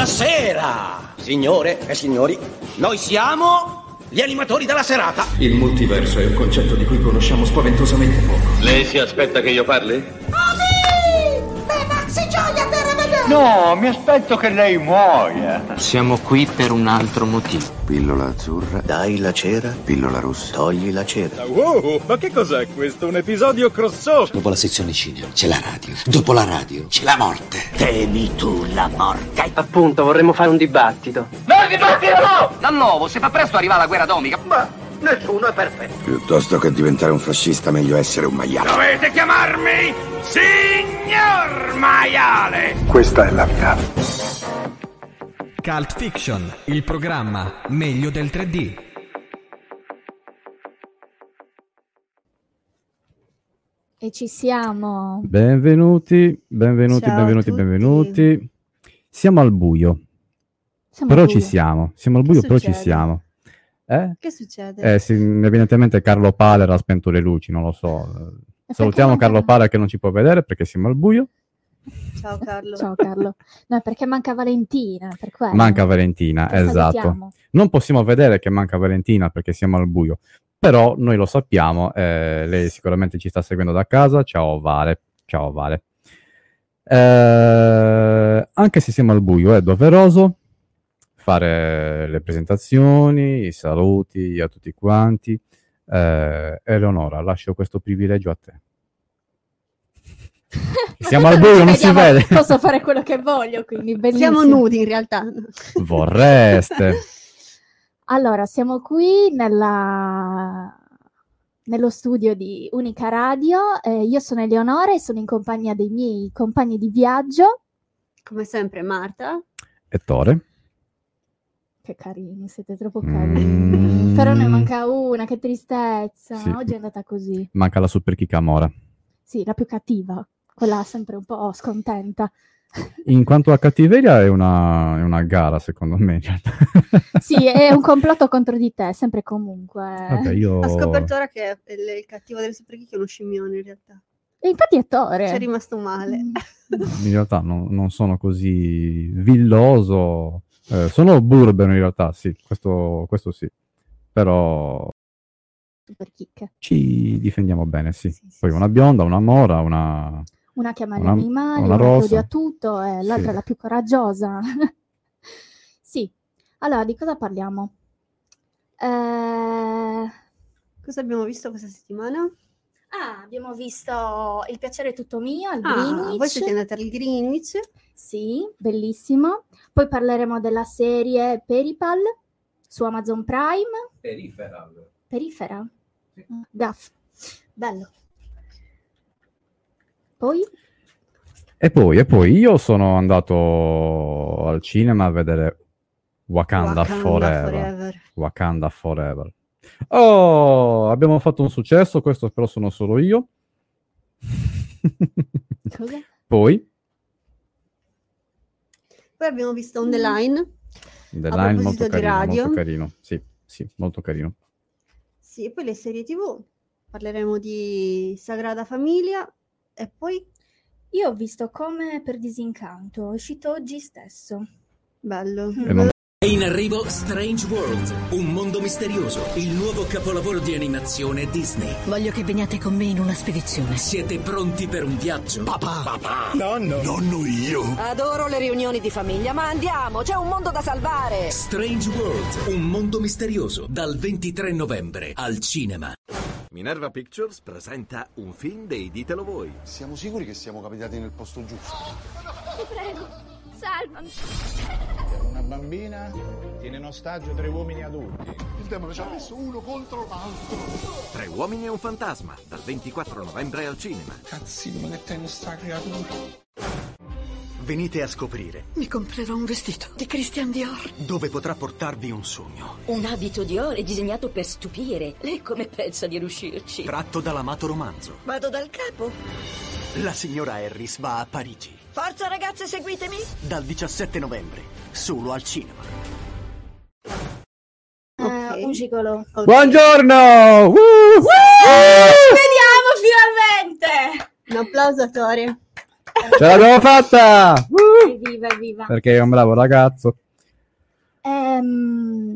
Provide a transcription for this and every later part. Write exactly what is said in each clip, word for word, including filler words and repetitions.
Buonasera, signore e signori. Noi siamo gli animatori della serata. Il multiverso è un concetto di cui conosciamo spaventosamente poco. Lei si aspetta che io parli? Ami! Beh, Maxi Gioia per rivedere! No, mi aspetto che lei muoia. Siamo qui per un altro motivo. Pillola azzurra, Dai la cera, pillola rossa, togli la cera. Wow, ma che cos'è questo? Un episodio crossover? Dopo la sezione cinema c'è la radio. Dopo la radio c'è la morte. Temi tu la morte. Appunto, vorremmo fare un dibattito. No, dibattito no! Da nuovo, se fa presto arriva la guerra atomica. Ma nessuno è perfetto. Piuttosto che diventare un fascista, meglio essere un maiale. Dovete chiamarmi Signor Maiale! Questa è la mia. Cult Fiction, il programma meglio del tre D. E ci siamo. Benvenuti, benvenuti, Ciao benvenuti, a tutti. benvenuti. Siamo al buio. Siamo Però al buio. ci siamo. Siamo al Che buio, però ci succede? siamo. Eh? Che succede? Eh sì, evidentemente Carlo Paler ha spento le luci, non lo so. Salutiamo manca- Carlo Paler che non ci può vedere perché siamo al buio. Ciao Carlo. Ciao Carlo. No, perché manca Valentina, per quello. Manca Valentina, Che esatto. salutiamo. Non possiamo vedere che manca Valentina perché siamo al buio, però noi lo sappiamo, eh, lei sicuramente ci sta seguendo da casa. Ciao Vale, ciao Vale. Eh, anche se siamo al buio è doveroso fare le presentazioni, i saluti a tutti quanti. Eh, Eleonora, lascio questo privilegio a te. Siamo al buio, non si Vediamo, vede. Posso fare quello che voglio, quindi bellissimo. Siamo nudi in realtà. Vorreste. Allora, siamo qui nella... nello studio di Unica Radio. Eh, io sono Eleonora e sono in compagnia dei miei compagni di viaggio. Come sempre Marta. Ettore. Che carini, siete troppo carini. Mm. Però ne manca una, che tristezza. Sì. Oggi è andata così. Manca la Super Kikamora. Sì, la più cattiva. Quella sempre un po' scontenta. In quanto a cattiveria è una, è una gara, secondo me. in realtà. Sì, è un complotto contro di te, sempre e comunque. Vabbè, io... Ho scoperto ora che il, il cattivo del Super Geek è uno scimmione in realtà. E infatti è Tore. Ci è rimasto male. In realtà non, non sono così villoso. Eh, sono burbero in realtà, sì, questo, questo sì. Però Super chicche. ci difendiamo bene, sì. Sì, sì, Poi sì. una bionda, una mora, una... Una chiama gli Una- animali, una una, che rosa. odia tutto e l'altra Sì. è la più coraggiosa. Sì. Allora, di cosa parliamo? Eh... Cosa abbiamo visto questa settimana? Ah, abbiamo visto Il piacere è tutto mio, al Ah, Greenwich. voi siete andati al Greenwich. Sì, bellissimo. Poi parleremo della serie Peripal su Amazon Prime. Periferal. Perifera? Gaff. Bello. Poi? E poi, e poi io sono andato al cinema a vedere Wakanda, Wakanda Forever. Forever. Wakanda Forever. Oh, abbiamo fatto un successo, questo però sono solo io. Cosa? Poi, Poi abbiamo visto On The Line. The A Line proposito molto di carino, radio. molto carino. Sì, sì, molto carino. Sì, e poi le serie tivù. Parleremo di Sagrada Famiglia. E poi, Io ho visto Come per disincanto, è uscito oggi stesso. bello. E non- È in arrivo Strange World, un mondo misterioso, il nuovo capolavoro di animazione Disney. Voglio che veniate con me in una spedizione. Siete pronti per un viaggio? Papà! Papà! Nonno. Nonno io! Adoro le riunioni di famiglia, ma andiamo, c'è un mondo da salvare! Strange World, un mondo misterioso, dal ventitré novembre al cinema. Minerva Pictures presenta un film dei Ditelo Voi. Siamo sicuri che siamo capitati nel posto giusto? Ti prego, salvami. Una bambina tiene in ostaggio tre uomini adulti. Il demone ci ha messo uno contro l'altro. Tre uomini e un fantasma, dal ventiquattro novembre al cinema. Cazzino, che tengo sta creatura. Venite a scoprire Mi comprerò un vestito di Christian Dior. dove potrà portarvi un sogno. Un abito Dior è disegnato per stupire. Lei come pensa di riuscirci? Tratto dall'amato romanzo. Vado dal capo. La signora Harris va a Parigi. Forza ragazze, seguitemi! Dal diciassette novembre, solo al cinema. Eh, un gigolo. Buongiorno! Uh, uh! Ci vediamo finalmente! Un applauso a Tori. Ce l'abbiamo fatta! Evviva, evviva. Perché è un bravo ragazzo. Ehm...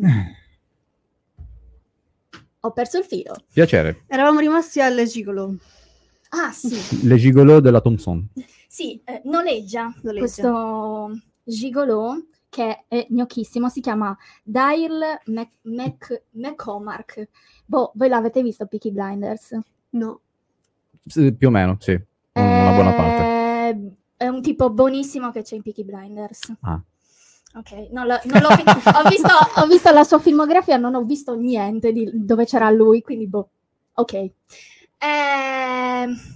Ho perso il filo. Piacere. Eravamo rimasti alle Gigolo. Ah, sì. Le gigolo della Thompson. Sì, eh, noleggia, Noleggia. questo gigolo che è gnocchissimo, si chiama Dale Mac- Mac- McCormack. Boh, voi l'avete visto Peaky Blinders? No. Sì, più o meno, sì. Una buona parte. Eh, È un tipo buonissimo che c'è in Peaky Blinders. Ah. Ok, non lo- non l'ho vi- ho, visto, ho visto la sua filmografia, non ho visto niente di dove c'era lui, quindi boh. Ok. Ehm,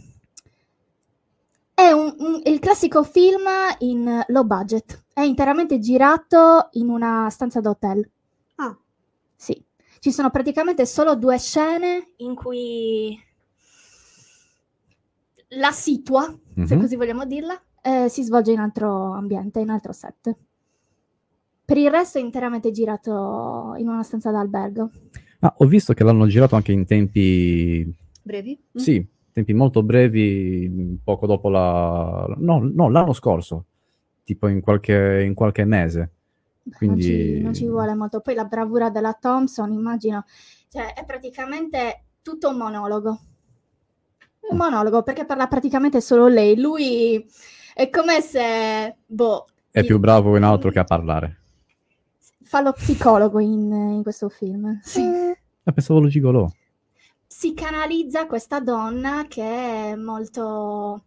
È un- un- il classico film in low budget. È interamente girato in una stanza d'hotel. Ah. Sì. Ci sono praticamente solo due scene in cui la situa, se Mhm. così vogliamo dirla, eh, si svolge in altro ambiente, in altro set. Per il resto è interamente girato in una stanza d'albergo. Ah, ho visto che l'hanno girato anche in tempi... Brevi? Mm. Sì, tempi molto brevi, poco dopo la... No, no, l'anno scorso, tipo in qualche, in qualche mese. Non ci, Quindi... non ci vuole molto. Poi la bravura della Thompson, immagino, cioè è praticamente tutto un monologo. Un monologo, perché parla praticamente solo lei. Lui è come se, boh, È più bravo in altro che a parlare. fa lo psicologo in, in questo film. Sì. Ah, pensavo lo gigolò. Si canalizza questa donna che è molto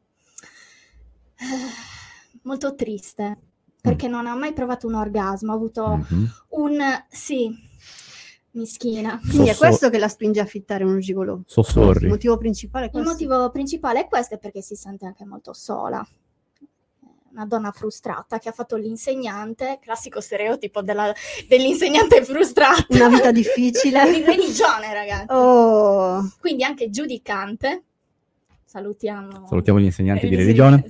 eh, molto triste perché non ha mai provato un orgasmo, ha avuto Mhm. un sì, mischina. Quindi è So- so- questo che la spinge a fittare uno gigolò. So sorry. Il motivo principale è Il questo. motivo principale è questo, è perché si sente anche molto sola. Una donna frustrata che ha fatto l'insegnante, classico stereotipo della- dell'insegnante frustrata. Una vita difficile. Di religione, ragazzi. Oh. Quindi anche giudicante. Salutiamo. Salutiamo gli insegnanti di Eh, religione.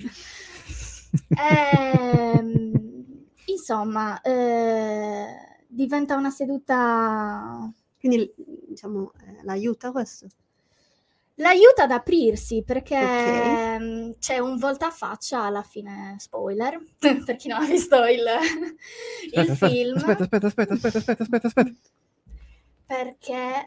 Ehm, insomma, eh, diventa una seduta... Quindi, diciamo, eh, l'aiuta questo? L'aiuta ad aprirsi perché Ok. ehm, c'è un voltafaccia alla fine, spoiler, per chi non ha visto il, il Aspetta, aspetta, film, aspetta, aspetta, aspetta, aspetta, aspetta, aspetta, aspetta. perché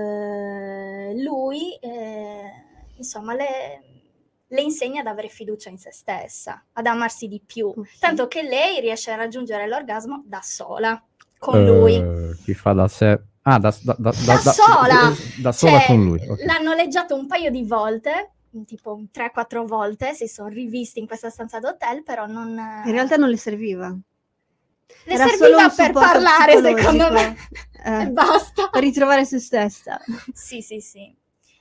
eh, lui, eh, insomma, le, le insegna ad avere fiducia in se stessa, ad amarsi di più, tanto che lei riesce a raggiungere l'orgasmo da sola, con lui. Eh, chi fa da sé... Ah, da, da, da, Da sola! Da sola Cioè, con lui. ok. l'hanno leggiato un paio di volte, tipo tre quattro volte, si sono rivisti in questa stanza d'hotel, però non... In realtà non le serviva. Le Era solo serviva un per supporto parlare, psicologico. secondo me. Eh, E basta. Per ritrovare se stessa. Sì, sì, sì.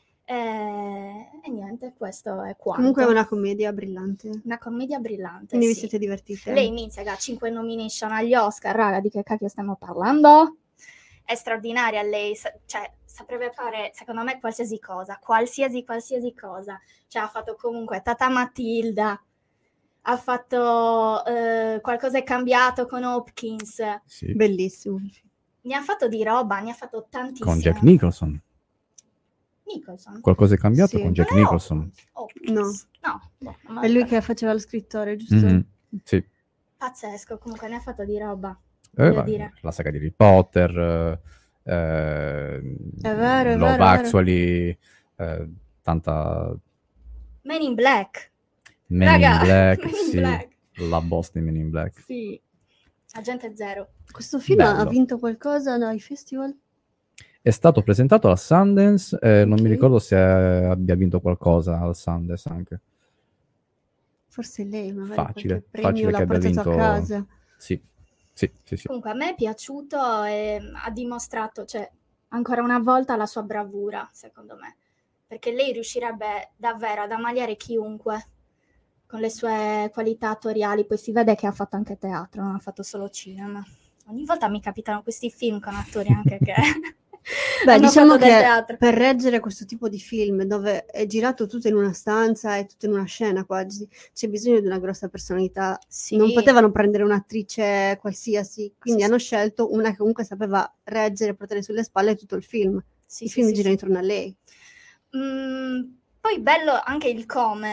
Eh, e niente, questo è quanto. Comunque è una commedia brillante. Una commedia brillante, Quindi vi sì. siete divertite? Lei inizia che ha cinque nomination agli Oscar, raga, di che cacchio stiamo parlando? È straordinaria lei, sa- cioè saprebbe fare, secondo me, qualsiasi cosa, qualsiasi, qualsiasi cosa. Cioè ha fatto comunque Tata Matilda, ha fatto eh, Qualcosa è cambiato con Hopkins, Sì. Bellissimo. ne ha fatto di roba, ne ha fatto tantissimo. Con Jack Nicholson. Nicholson? Qualcosa è cambiato Sì. con Jack Non è Nicholson. Hopkins. No. boh, non me lo È lui ricordo. che faceva lo scrittore, giusto? Mhm. Sì. Pazzesco, comunque ne ha fatto di roba, Eh, voglio va- dire. la saga di Harry Potter, eh, eh, È vero, è Love vero, è vero. Actually, eh, tanta Men in Black. Men Raga, in Black, Men in sì, Black. la boss di Men in Black. Sì. Agente Zero. Questo film ha Bello. vinto qualcosa ai festival? È stato presentato al Sundance, eh, non mi Ok. ricordo se eh, abbia vinto qualcosa al Sundance anche. Forse lei, magari Facile, qualche premio facile l'ha che abbia portato vinto. a casa. Sì, sì, sì, sì. Comunque a me è piaciuto e ha dimostrato, cioè, ancora una volta la sua bravura, secondo me. Perché lei riuscirebbe davvero ad ammaliare chiunque con le sue qualità attoriali. Poi si vede che ha fatto anche teatro, non ha fatto solo cinema. Ogni volta mi capitano questi film con attori anche che Beh, hanno diciamo fatto del che teatro. per reggere questo tipo di film dove è girato tutto in una stanza e tutto in una scena quasi, c'è bisogno di una grossa personalità. Sì. Non potevano prendere un'attrice qualsiasi, quindi Sì, hanno sì. scelto una che comunque sapeva reggere e portare sulle spalle tutto il film. Sì, I sì, film sì, girano sì. intorno a lei. Mm, poi bello anche il come,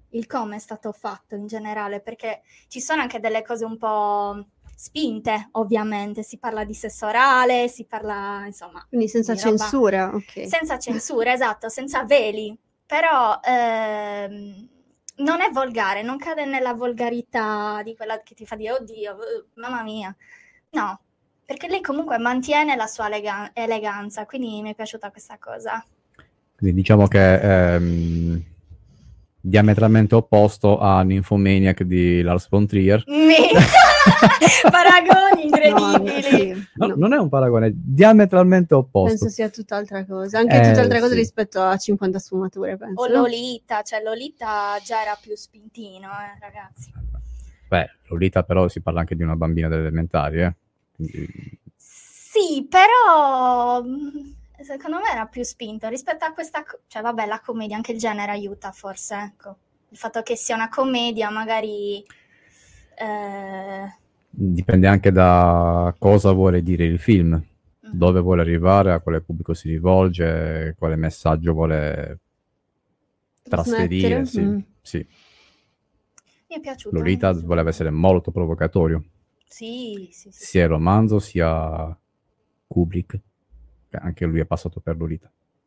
il come è stato fatto in generale, perché ci sono anche delle cose un po' spinte, ovviamente, si parla di sesso orale, si parla, insomma... Quindi senza di roba- censura, ok. Senza censura, esatto, senza veli, però ehm, non è volgare, non cade nella volgarità di quella che ti fa dire, oddio, eh, mamma mia, no, perché lei comunque mantiene la sua elega- eleganza, quindi mi è piaciuta questa cosa. Quindi diciamo che ehm, diametralmente opposto a Nymphomaniac di Lars von Trier. Mi- Paragoni incredibili. No, sì, No, no. non è un paragone, è diametralmente opposto. Penso sia tutt'altra cosa, anche Eh, tutt'altra cosa sì. rispetto a cinquanta sfumature, penso. O no? Lolita, cioè Lolita già era più spintino, eh, ragazzi. Beh, Lolita però si parla anche di una bambina delle elementari, eh. Quindi- Sì, però mh, secondo me era più spinto rispetto a questa, co- cioè vabbè, la commedia, anche il genere aiuta forse, ecco. Il fatto che sia una commedia magari eh, Dipende anche da cosa vuole dire il film, dove vuole arrivare, a quale pubblico si rivolge, quale messaggio vuole trasferire. Sì, Mm. sì. mi è piaciuto. Lolita voleva essere molto provocatorio, Sì, sì, sì. sia il romanzo sia Kubrick, che anche lui è passato per Lolita.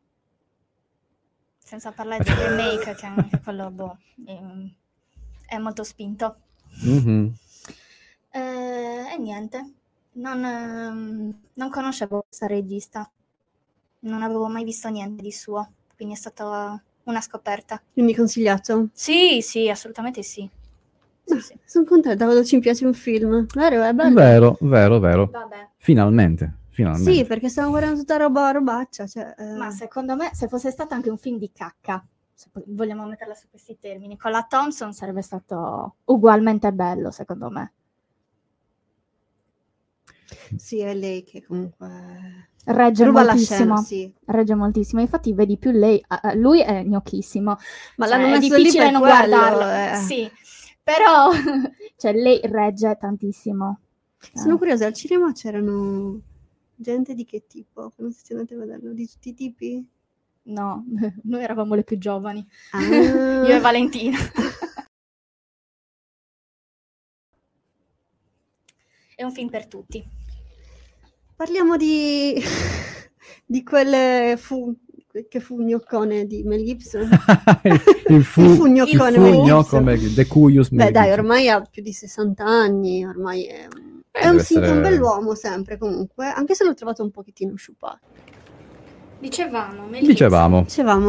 Senza parlare del remake, che anche quello boh, ehm, è molto spinto. Mhm. Eh, e niente, non, ehm, non conoscevo questa regista, non avevo mai visto niente di suo, quindi è stata una scoperta. Quindi consigliato? Sì, sì, assolutamente sì. Sì, sì. Sono contenta quando ci piace un film, vero? È bello. Vero, vero, vero. Vabbè. Finalmente, finalmente. Sì, perché stiamo guardando tutta roba robaccia. Cioè, eh. Ma secondo me, se fosse stato anche un film di cacca, se po- vogliamo metterla su questi termini, con la Thompson sarebbe stato ugualmente bello, secondo me. Sì, è lei che comunque Regge ruba la moltissimo, scena, sì. regge moltissimo. Infatti vedi più lei, ah, ah, lui è gnocchissimo, Ma cioè, l'hanno è messo lì difficile per non quello, guardarlo, eh. sì, però cioè, lei regge tantissimo. Sono curiosa, al cinema c'erano gente di che tipo? Come siete andati a vederlo? Di tutti i tipi? No, noi eravamo le più giovani, Ah. io e Valentina. È un film per tutti. Parliamo di, di quel fu, che fu gnoccone di Mel Gibson. il fu, Il fu gnoccone il fu Mel Gibson. gnocco Mel- De Cuius Mel Beh dai, Gibson. ormai ha più di sessanta anni, ormai è, è deve un, essere- un bell'uomo sempre comunque, anche se l'ho trovato un pochettino sciupato. Dicevamo, Mel Dicevamo. Dicevamo,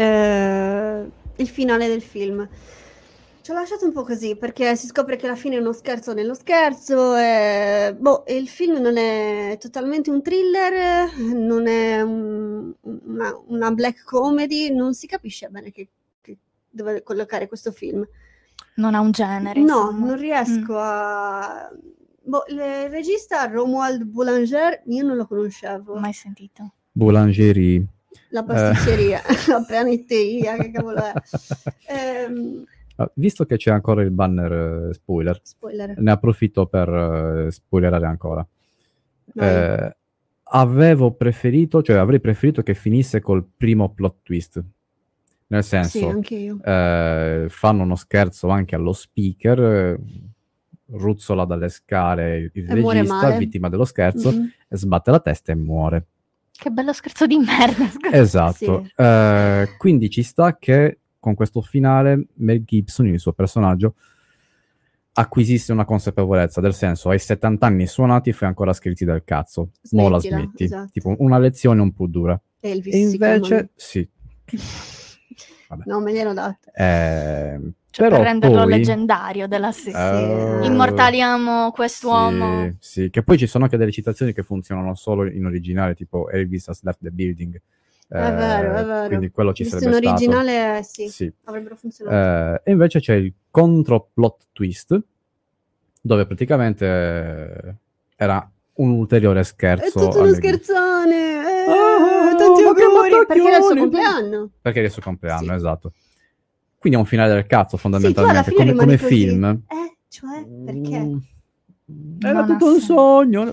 eh, il finale del film. Ci ho lasciato un po' così perché si scopre che alla fine è uno scherzo nello scherzo. E, boh, il film non è totalmente un thriller, non è un- una, una black comedy, non si capisce bene che, che dove collocare questo film. Non ha un genere, No, insomma. non riesco Mm. a... Boh, il regista Romuald Boulanger, io non lo conoscevo. Mai sentito. Boulangerie. La Eh. pasticceria, la panetteria, che cavolo è? Ehm, Ah, visto che c'è ancora il banner eh, spoiler, spoiler. ne approfitto per eh, spoilerare ancora. Vai. Eh, avevo preferito, cioè avrei preferito che finisse col primo plot twist. Nel senso, Sì, anche io. eh, fanno uno scherzo anche allo speaker, eh, ruzzola dalle scale il E muore regista, male. vittima dello scherzo, Mhm. e sbatte la testa e muore. Che bello scherzo di merda. Esatto. Sì. Eh, quindi ci sta che con questo finale Mel Gibson, il suo personaggio, acquisisse una consapevolezza, del senso, hai settanta anni suonati, fai ancora scritti del cazzo, mo la Smettila, smetti. esatto. Tipo una lezione un po' dura. Elvis E si chiama invece, lui. sì. Vabbè. No, me glielo dato. Eh, Cioè, però per renderlo poi, leggendario della serie. Eh, Immortaliamo quest'uomo. Sì, sì, che poi ci sono anche delle citazioni che funzionano solo in originale, tipo Elvis has left the building. È vero, è Eh, vero. Quindi quello ci Visto sarebbe in originale, stato. sì, Sì. avrebbero funzionato. Eh, e invece c'è il controplot twist, dove praticamente eh, era un ulteriore È scherzo. tutto uno alle- scherzone. Eh, Ah, tanti ma che auguri, perché era il suo battacchioni! compleanno. Perché è il suo compleanno, Sì. esatto. Quindi è un finale del cazzo, Sì, tu alla fondamentalmente, fine come, rimani come così. film. Eh, cioè, perché? Mm, Era Non ha tutto un senso. sogno.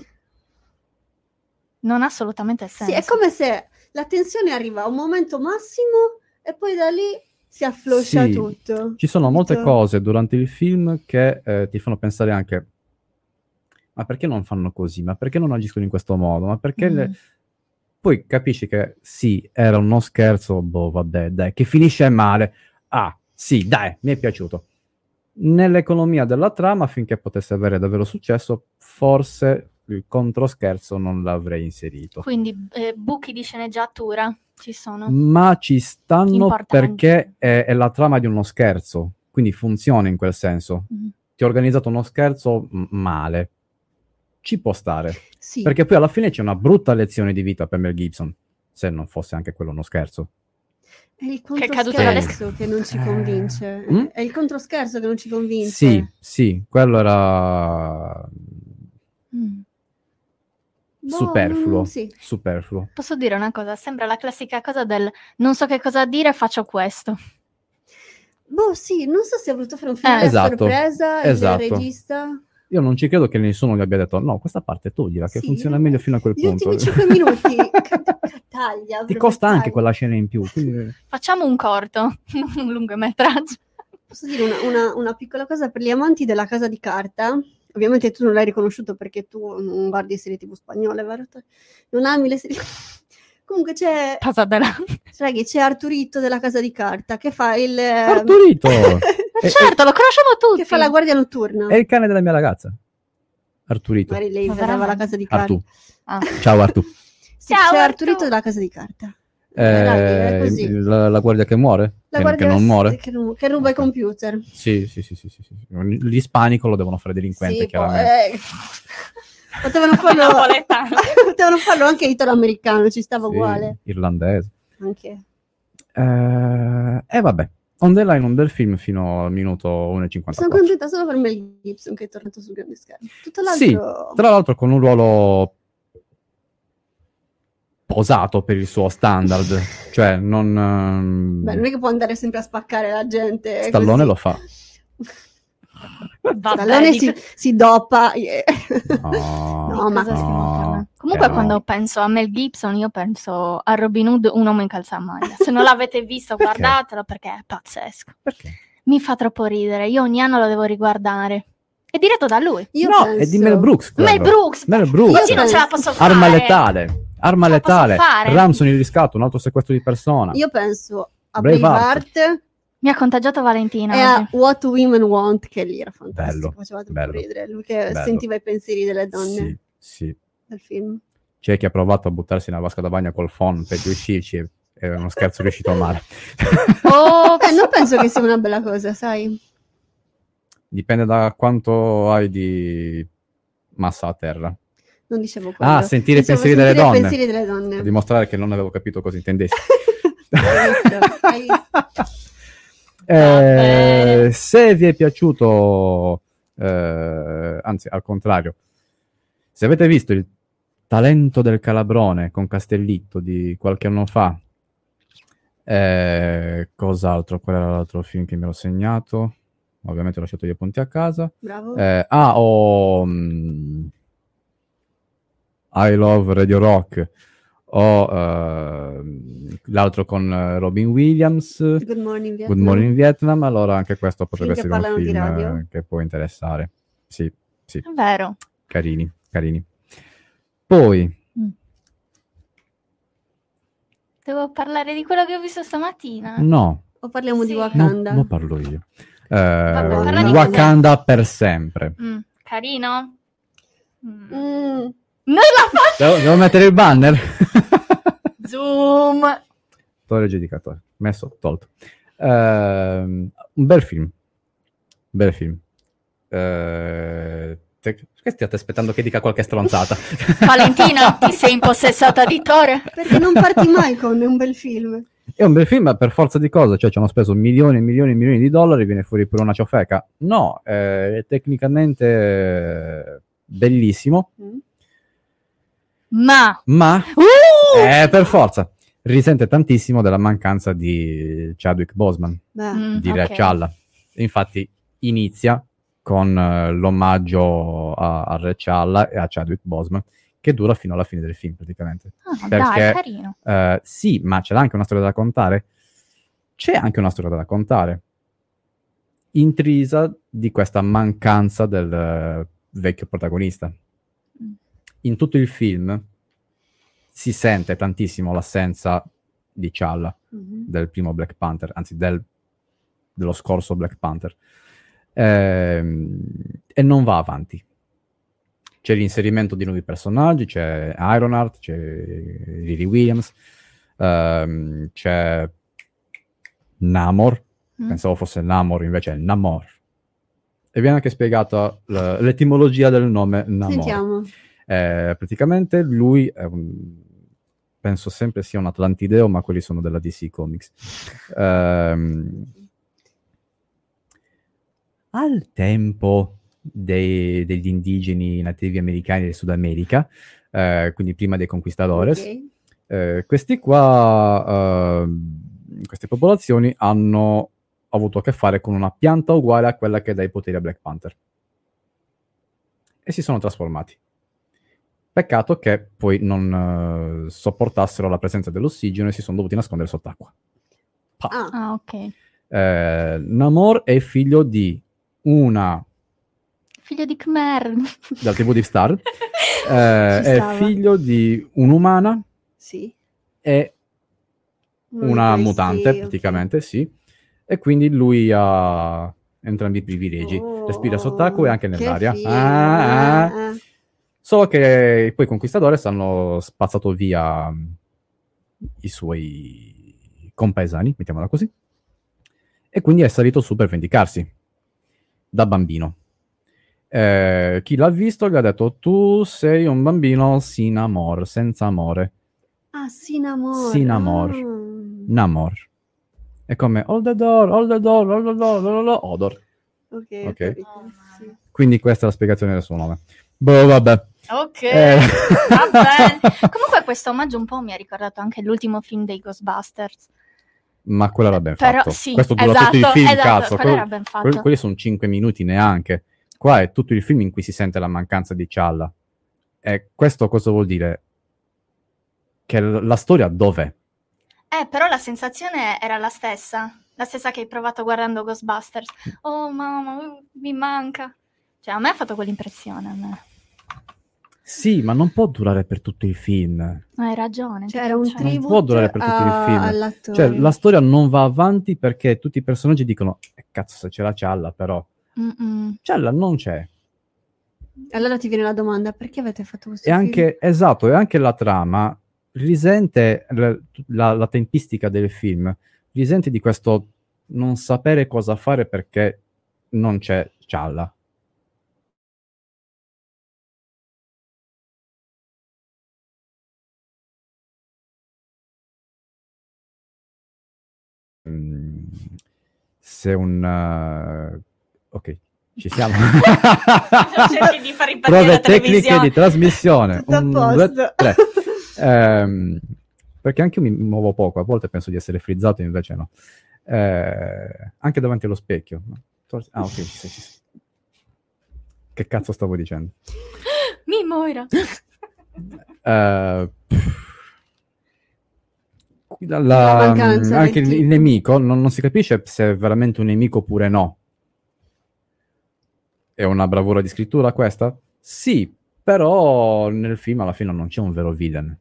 Non ha assolutamente senso. Sì, è come se la tensione arriva a un momento massimo e poi da lì si affloscia Sì, tutto. ci sono molte Tutto. cose durante il film che eh, ti fanno pensare anche, ma perché non fanno così? Ma perché non agiscono in questo modo? Ma perché... Mm. le- Poi capisci che sì, era uno scherzo, boh, vabbè, dai, che finisce male. Ah, sì, dai, mi è piaciuto. Nell'economia della trama, finché potesse avere davvero successo, forse il controscherzo non l'avrei inserito. Quindi eh, buchi di sceneggiatura ci sono. Ma ci stanno Importanti. perché è, è la trama di uno scherzo, quindi funziona in quel senso. Mm. Ti ho organizzato uno scherzo m- male. Ci può stare. Sì. Perché poi alla fine c'è una brutta lezione di vita per Mel Gibson, se non fosse anche quello uno scherzo. È il Che è caduto dalle controscherzo che non ci convince. Mm? È il controscherzo che non ci convince. Sì, sì, quello era Mm. Boh, superfluo, mm, sì. superfluo. Posso dire una cosa? Sembra la classica cosa del non so che cosa dire, faccio questo. Boh, sì, non so se ha voluto fare un film Eh. a Esatto, sorpresa, esatto. il regista. Io non ci credo che nessuno gli abbia detto no, questa parte toglila, che Sì, funziona no, meglio fino a quel Gli punto. ultimi cinque minuti, ca- taglia. Ti proprio costa anche taglia. quella scena in più, quindi... Facciamo un corto, non un lungometraggio. Posso dire una, una- una piccola cosa per gli amanti della Casa di Carta? Ovviamente tu non l'hai riconosciuto perché tu non guardi serie tv spagnole, vero? Non ami le serie... Comunque c'è... Passatela. Raghi, c'è Arturito della Casa di Carta che fa il... Arturito! È, Certo, lo conosciamo tutti. Che fa la guardia notturna. è il cane della mia ragazza. Arturito. Magari lei Ma vedeva la veramente? Casa di Carta. Artù. Ah. Ciao Artù. Sì, Ciao, c'è Artù. Arturito della Casa di Carta. Eh, Dai, è così. la, la guardia che muore? La Che- guardia che non muore? Che, ru- che ruba i computer. Sì, sì, sì, sì, sì, sì. L'ispanico lo devono fare delinquente, Sì, poi, chiaramente. eh, potevano farlo Napoletano. potevano farlo anche italo-americano, ci stava Sì, uguale. irlandese. Anche. Eh, e vabbè, On the Line, un bel film fino al minuto uno e Sono cinquantaquattro. contenta solo per Mel Gibson che è tornato sul grande schermo. Tutto l'altro Sì, tra l'altro con un ruolo posato per il suo standard, cioè non... ehm, Beh, non è che può andare sempre a spaccare la gente. Stallone così. lo fa. Vabbè, Stallone di- si, si dopa. eh. No, No, ma- cosa stiamo no, parlando? Comunque che quando no. penso a Mel Gibson io penso a Robin Hood, un uomo in calzamaglia. Se non l'avete visto Perché? guardatelo perché è pazzesco. Perché? Mi fa troppo ridere, io ogni anno lo devo riguardare. È diretto da lui. Io No, penso... è di Mel Brooks. quello. Mel Brooks. Mel Brooks. Così non ce la posso fare. Arma letale. Arma Ce la posso letale. fare. Ramson il riscatto, un altro sequestro di persona. Io penso a Braveheart. Braveheart Mi ha contagiato Valentina. e a oggi. What Women Want, che lì era fantastico. Bello, Faceva troppo bello, ridere. Lui che bello. sentiva i pensieri delle donne Sì, sì. del film. C'è chi ha provato a buttarsi nella vasca da bagno col phon per riuscirci e è uno scherzo riuscito male. Oh, Eh, non penso che sia una bella cosa, sai? Dipende da quanto hai di massa a terra. Non dicevo quello. Ah, sentire i Dicevo pensieri delle sentire i donne. pensieri delle donne. Per dimostrare che non avevo capito cosa intendessi. Hai visto? Hai visto? Eh, se vi è piaciuto, eh, anzi al contrario, se avete visto il Talento del Calabrone con Castellitto di qualche anno fa, eh, cos'altro? Qual era l'altro film che mi ero segnato? Ovviamente ho lasciato gli appunti a casa. Bravo. Eh, ah, ho mm, I Love Radio Rock, o eh, l'altro con eh, Robin Williams, Good Morning Vietnam. Good Morning Vietnam, allora anche questo potrebbe Film che essere un parlano di film radio. eh, che può interessare. Sì, sì, è vero. carini, carini. Poi, Mm. Devo parlare di quello che ho visto stamattina. no, O parliamo Sì. di no, Wakanda? no parlo io. Eh, parla di Wakanda per sempre. Mm, carino? Mm. Mm. Non la faccio! Devo, devo mettere il banner? Zoom! Torre giudicatore. Messo, tolto. Ehm, un bel film. Bel film. Eh, te- che state aspettando che dica qualche stronzata? Valentina, ti sei impossessata di Tore? Perché non parti mai con un bel film? È un bel film, ma per forza di cosa? Cioè, ci hanno speso milioni e milioni e milioni di dollari, viene fuori pure una ciofeca? No, eh, è tecnicamente eh, bellissimo, Ma... ma Uh! eh, per forza risente tantissimo della mancanza di Chadwick Boseman, Beh, Mm, di Re ok. Cialla. Infatti inizia con eh, l'omaggio a, a Re Cialla e a Chadwick Boseman, che dura fino alla fine del film praticamente. Ah, Perché dai, carino. eh, sì, ma c'è anche una storia da contare. c'è anche una storia da raccontare, intrisa di questa mancanza del uh, vecchio protagonista. In tutto il film si sente tantissimo l'assenza di T'Challa, mm-hmm. del primo Black Panther, anzi del, dello scorso Black Panther, ehm, e non va avanti. C'è l'inserimento di nuovi personaggi, c'è Ironheart, c'è Riri Williams, ehm, c'è Namor, mm. pensavo fosse Namor, invece è Namor. E viene anche spiegata l- l'etimologia del nome Namor. Sentiamo. Eh, praticamente lui è un, penso sempre sia un Atlantideo, ma quelli sono della D C Comics. Um, al tempo dei, degli indigeni nativi americani del Sud America, eh, quindi prima dei conquistadores, okay. eh, questi qua, eh, queste popolazioni hanno avuto a che fare con una pianta uguale a quella che dà i poteri a Black Panther. E si sono trasformati. Peccato che poi non uh, sopportassero la presenza dell'ossigeno e si sono dovuti nascondere sott'acqua. Ah, ah, ok. Eh, Namor è figlio di una... Figlio di Khmer. Dal tivù di Star. eh, è figlio di un'umana sì. e una mm, mutante, sì, praticamente, okay. sì. E quindi lui ha entrambi i privilegi. Oh, respira sott'acqua e anche nell'aria. Ah, ah. Solo che poi i conquistadores hanno spazzato via i suoi compaesani, mettiamola così, e quindi è salito su per vendicarsi, da bambino. Eh, chi l'ha visto gli ha detto: tu sei un bambino sin amor, senza amore. Ah, sin amor. Sin amor. Ah. Namor. È come hold the door, hold the door, hold the door, hold the door, odor. Ok, okay. Oh, sì. Quindi questa è la spiegazione del suo nome. Boh, vabbè. Ok, eh. vabbè. Comunque questo omaggio un po' mi ha ricordato anche l'ultimo film dei Ghostbusters. Ma quello era ben Però, fatto. Sì, questo dura esatto, tutto il film, esatto, cazzo. Quello Quello, era ben fatto. quelli, quelli sono cinque minuti neanche. Qua è tutto il film in cui si sente la mancanza di T'Challa. E questo cosa vuol dire? Che l- la storia dov'è? Eh, però la sensazione era la stessa. La stessa che hai provato guardando Ghostbusters. Oh, mamma, mi manca. Cioè, a me ha fatto quell'impressione, a me. Sì, ma non può durare per tutto il film. Hai ragione. C'era un Non tribute può durare per tutto a... il film. all'attore. Cioè, la storia non va avanti perché tutti i personaggi dicono eh, cazzo, se c'è la T'Challa, però. Mm-mm. T'Challa non c'è. Allora ti viene la domanda, perché avete fatto questo E film? anche, esatto, e anche la trama risente, la, la, la tempistica del film, risente di questo non sapere cosa fare perché non c'è T'Challa. Se un uh, ok, ci siamo. Cerchi di far ripartire prove la tecniche di trasmissione. Tutto un, a due, posto. tre. Ehm, perché anche io mi muovo poco, a volte penso di essere frizzato, invece no. Eh, anche davanti allo specchio. Ah, ok, ci sei, ci sei. Che cazzo stavo dicendo? Mi Moira. Uh, la, La mancanza anche il, del il nemico non, non si capisce se è veramente un nemico oppure no. È una bravura di scrittura questa? Sì, però nel film alla fine non c'è un vero villain.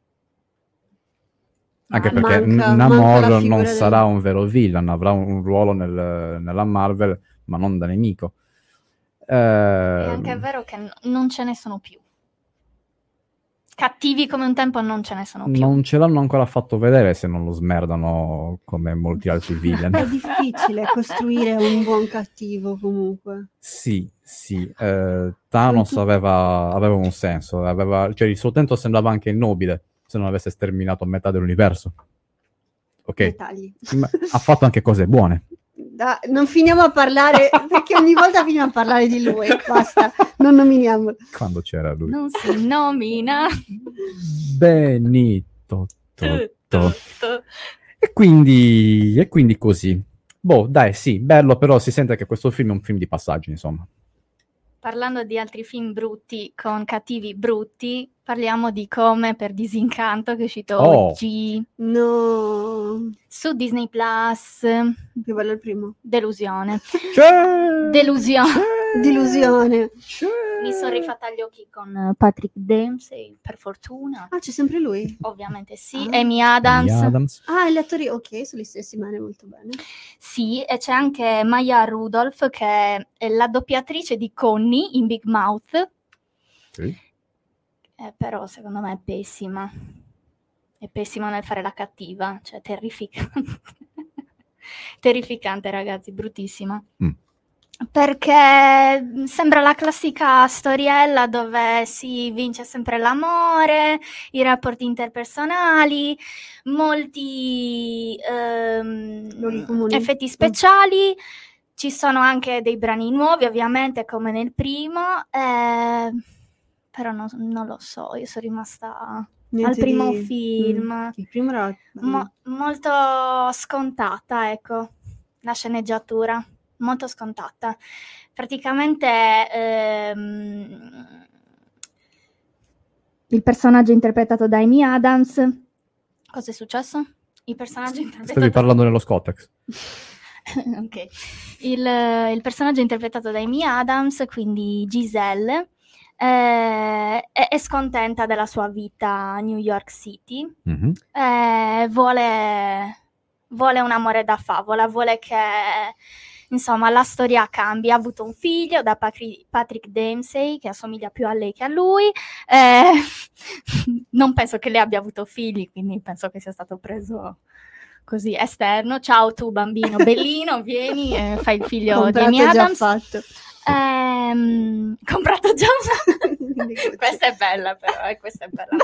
Anche ah, perché manca, Namor manca non del... sarà un vero villain, avrà un, un ruolo nel, nella Marvel, ma non da nemico. Eh, È anche vero che n- non ce ne sono più. Cattivi come un tempo non ce ne sono più. Non ce l'hanno ancora fatto vedere se non lo smerdano come molti altri villain. È difficile costruire un buon cattivo comunque. Sì, sì. Eh, Thanos tu... aveva, aveva un senso. Aveva, cioè il suo tempo sembrava anche nobile se non avesse sterminato metà dell'universo. Ok. Dettagli. Ma ha fatto anche cose buone. Da, non finiamo a parlare perché ogni volta finiamo a parlare di lui. Basta, non nominiamolo. Quando c'era lui? Non si nomina. Benito. To, to. E quindi e quindi così. Boh, dai, sì, bello, però si sente che questo film è un film di passaggio, insomma. parlando di altri film brutti con cattivi brutti, parliamo di Come per disincanto che è uscito Oh. oggi No. su Disney Plus. Più bello il primo. Delusione. C'è! Delusione. Delusione. Mi sono rifatta gli occhi con Patrick Dempsey, per fortuna. Ah, c'è sempre lui? Ovviamente sì. Ah. Amy Adams. Amy Adams. Ah, gli attori, ok, sono gli stessi, bene, molto bene. Sì, e c'è anche Maya Rudolph che è la doppiatrice di Connie in Big Mouth. Sì. Eh, però secondo me è pessima. È pessima nel fare la cattiva, cioè terrificante. Terrificante, ragazzi, bruttissima. Mm. Perché sembra la classica storiella dove si vince sempre l'amore, i rapporti interpersonali, molti Luoghi ehm, comuni. effetti speciali. Ci sono anche dei brani nuovi, ovviamente, come nel primo, eh, però no- non lo so, io sono rimasta Niente al primo di- film, Mm. Il primo era mo- molto scontata, ecco, la sceneggiatura, molto scontata. Praticamente ehm, il personaggio interpretato da Amy Adams, cosa è successo? Il personaggio interpretato Stavi parlando nello Scottex. Ok. Il, il personaggio interpretato da Amy Adams, quindi Giselle, eh, è, è scontenta della sua vita a New York City, Mhm. eh, vuole, vuole un amore da favola, vuole che insomma la storia cambi. Ha avuto un figlio da Patri- Patrick Dempsey che assomiglia più a lei che a lui. Eh, non penso che lei abbia avuto figli, quindi penso che sia stato preso così esterno. Ciao tu bambino bellino, vieni e fai il figlio Comprato di Amy già Adams. fatto. Ehm, comprato già questa è bella però, eh, questa è bella.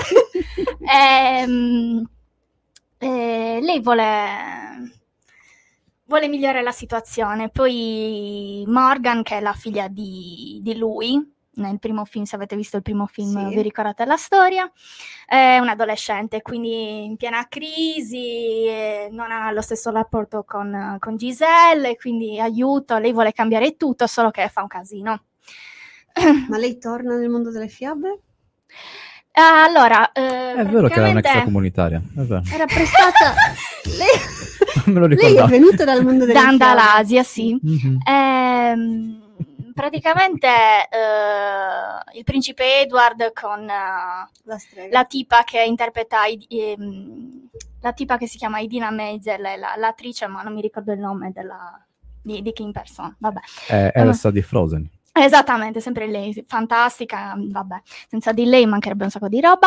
Ehm, eh, lei vuole vuole migliorare la situazione. Poi Morgan, che è la figlia di, di lui, nel primo film, se avete visto il primo film Sì. vi ricordate la storia, è un adolescente, quindi in piena crisi, eh, non ha lo stesso rapporto con, con Giselle, quindi aiuto, lei vuole cambiare tutto, solo che fa un casino. Ma lei torna nel mondo delle fiabe? Ah, allora, eh, È vero che era praticamente un'extracomunitaria. È vero. Era prestata... lei... Me lo lei è ricordavo. venuta dal mondo delle da fiabe. Andalasia, sì. Mhm. Ehm, praticamente eh, il principe Edward con eh, La strega. la tipa che interpreta Id- ehm, la tipa che si chiama Idina Menzel, è la- l'attrice, ma non mi ricordo il nome della, di, di Kim Person, vabbè. È Elsa di Frozen. Esattamente, sempre lei, fantastica, vabbè, senza di lei mancherebbe un sacco di roba.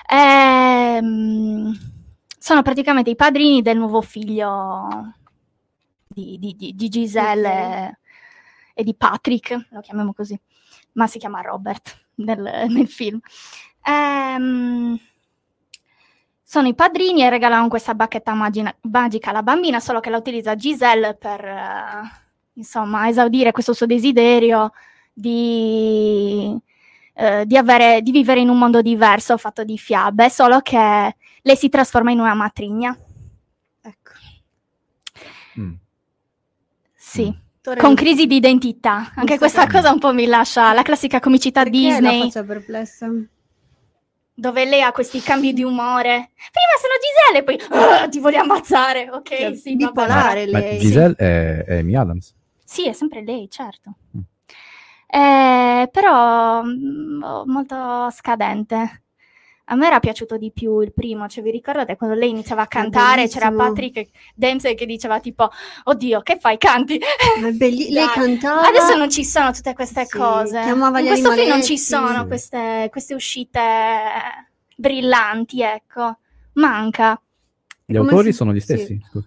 Ehm, sono praticamente i padrini del nuovo figlio di, di- di- di Giselle Ok. e di Patrick, lo chiamiamo così, ma si chiama Robert nel, nel film. Ehm, sono i padrini e regalano questa bacchetta magina- magica alla bambina, solo che la utilizza Giselle per, eh, insomma, esaudire questo suo desiderio di, eh, di, avere, di vivere in un mondo diverso, fatto di fiabe, solo che lei si trasforma in una matrigna. Ecco. Mm. Sì, Torre- con crisi di identità. Anche questa cosa un po' mi lascia la classica comicità Perché Disney, la faccia perplessa? dove lei ha questi cambi di umore. Prima sono Giselle e poi "Ah, ti voglio ammazzare", ok? Cioè, Sì, vabbè. bipolare Ma lei. Giselle è, è Amy Adams. Sì, è sempre lei, certo. Mm. Eh, però mm, oh, molto scadente. A me era piaciuto di più il primo, cioè vi ricordate quando lei iniziava a cantare, c'era bellissimo. Patrick Dempsey che diceva tipo "Oddio, che fai, canti?" Ma è belli- lei Dai. cantava. Adesso non ci sono tutte queste Sì, cose. chiamava In gli questo film non animaletti. ci sono Sì. queste, queste uscite brillanti, ecco. Manca. Gli Come autori si- sono gli sì. stessi. Scusa.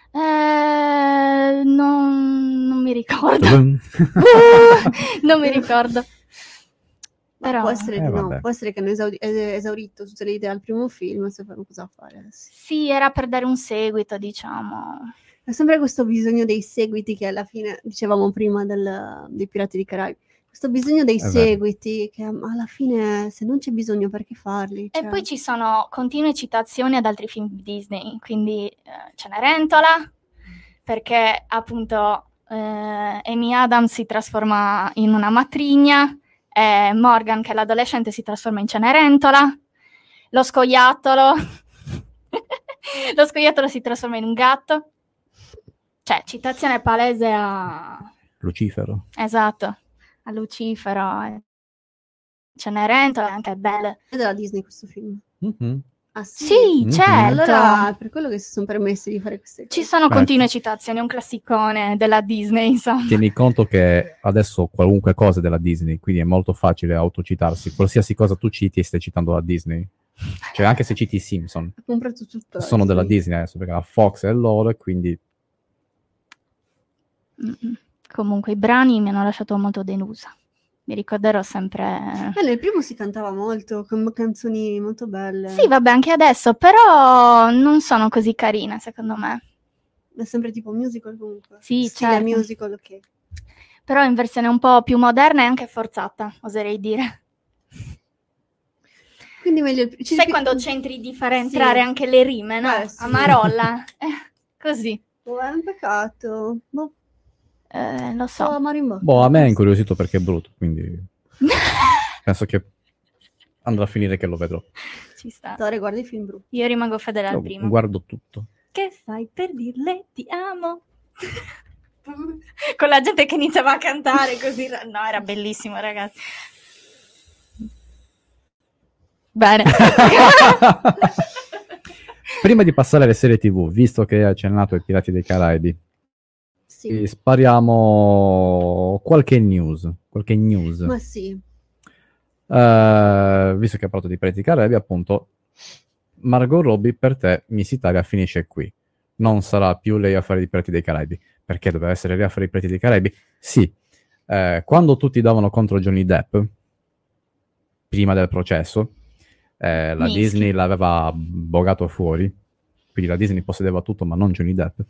Eh, non, non mi ricordo. Non mi ricordo. Ma Però può essere, Eh, di no, vabbè. può essere che hanno esaudi- eh, esaurito tutte le idee al primo film e sapevano cosa fare adesso. sì, era per dare un seguito, diciamo. È sempre questo bisogno dei seguiti che alla fine dicevamo prima del- dei Pirati dei Caraibi. Questo bisogno dei È vero. seguiti che alla fine se non c'è bisogno perché farli? E Cioè, poi ci sono continue citazioni ad altri film Disney, quindi eh, Cenerentola, perché appunto eh, Amy Adams si trasforma in una matrigna, e Morgan, che è l'adolescente, si trasforma in Cenerentola, lo scoiattolo lo scoiattolo si trasforma in un gatto. Cioè, citazione palese a... Lucifero. Esatto, a Lucifero. eh. Cenerentola è anche bella. È della Disney questo film. Mm-hmm. Ah sì? Sì, Mhm. certo. Allora, per quello che si sono permessi di fare queste cose. Ci sono Beh, continue citazioni, è un classicone della Disney, insomma. Tieni conto che adesso qualunque cosa è della Disney, quindi è molto facile autocitarsi. Qualsiasi cosa tu citi, stai citando la Disney. Cioè, anche se citi i Simpson, Ha comprato tutto. la sono della Disney. Disney adesso, perché la Fox è loro, e quindi... Mm-mm. Comunque i brani mi hanno lasciato molto delusa. Mi ricorderò sempre... Eh, nel primo si cantava molto, con canzoni molto belle. Sì, vabbè, anche adesso, però non sono così carine, secondo me. È sempre tipo musical comunque. Sì, Stile certo. musical, ok. Però in versione un po' più moderna e anche forzata, oserei dire. Quindi meglio il... ci Sai spi- quando c'entri di fare Sì. entrare anche le rime, no? Eh, sì. A Marolla. Eh, così. Oh, è un peccato. Boh, Eh, lo so, so. amaro in bocca. Boh, a me è incuriosito perché è brutto, quindi penso che andrà a finire che lo vedrò. Ci sta. Tore, guarda i film brutti. Io rimango fedele al Io primo. guardo tutto. Che fai per dirle ti amo? Con la gente che iniziava a cantare così. No, era bellissimo, ragazzi. Bene. Prima di passare alle serie tivù, visto che hai accennato ai Pirati dei Caraibi, Sì. ti spariamo qualche news. Qualche news. Ma sì. Eh, visto che hai parlato di Pirati dei Caraibi, appunto, Margot Robbie per te Miss Italia finisce qui. Non sarà più lei a fare i Pirati dei Caraibi. Perché doveva essere lei a fare i Pirati dei Caraibi? Sì. Eh, quando tutti davano contro Johnny Depp, prima del processo, eh, la Mischi. Disney l'aveva bogato fuori, quindi la Disney possedeva tutto ma non Johnny Depp.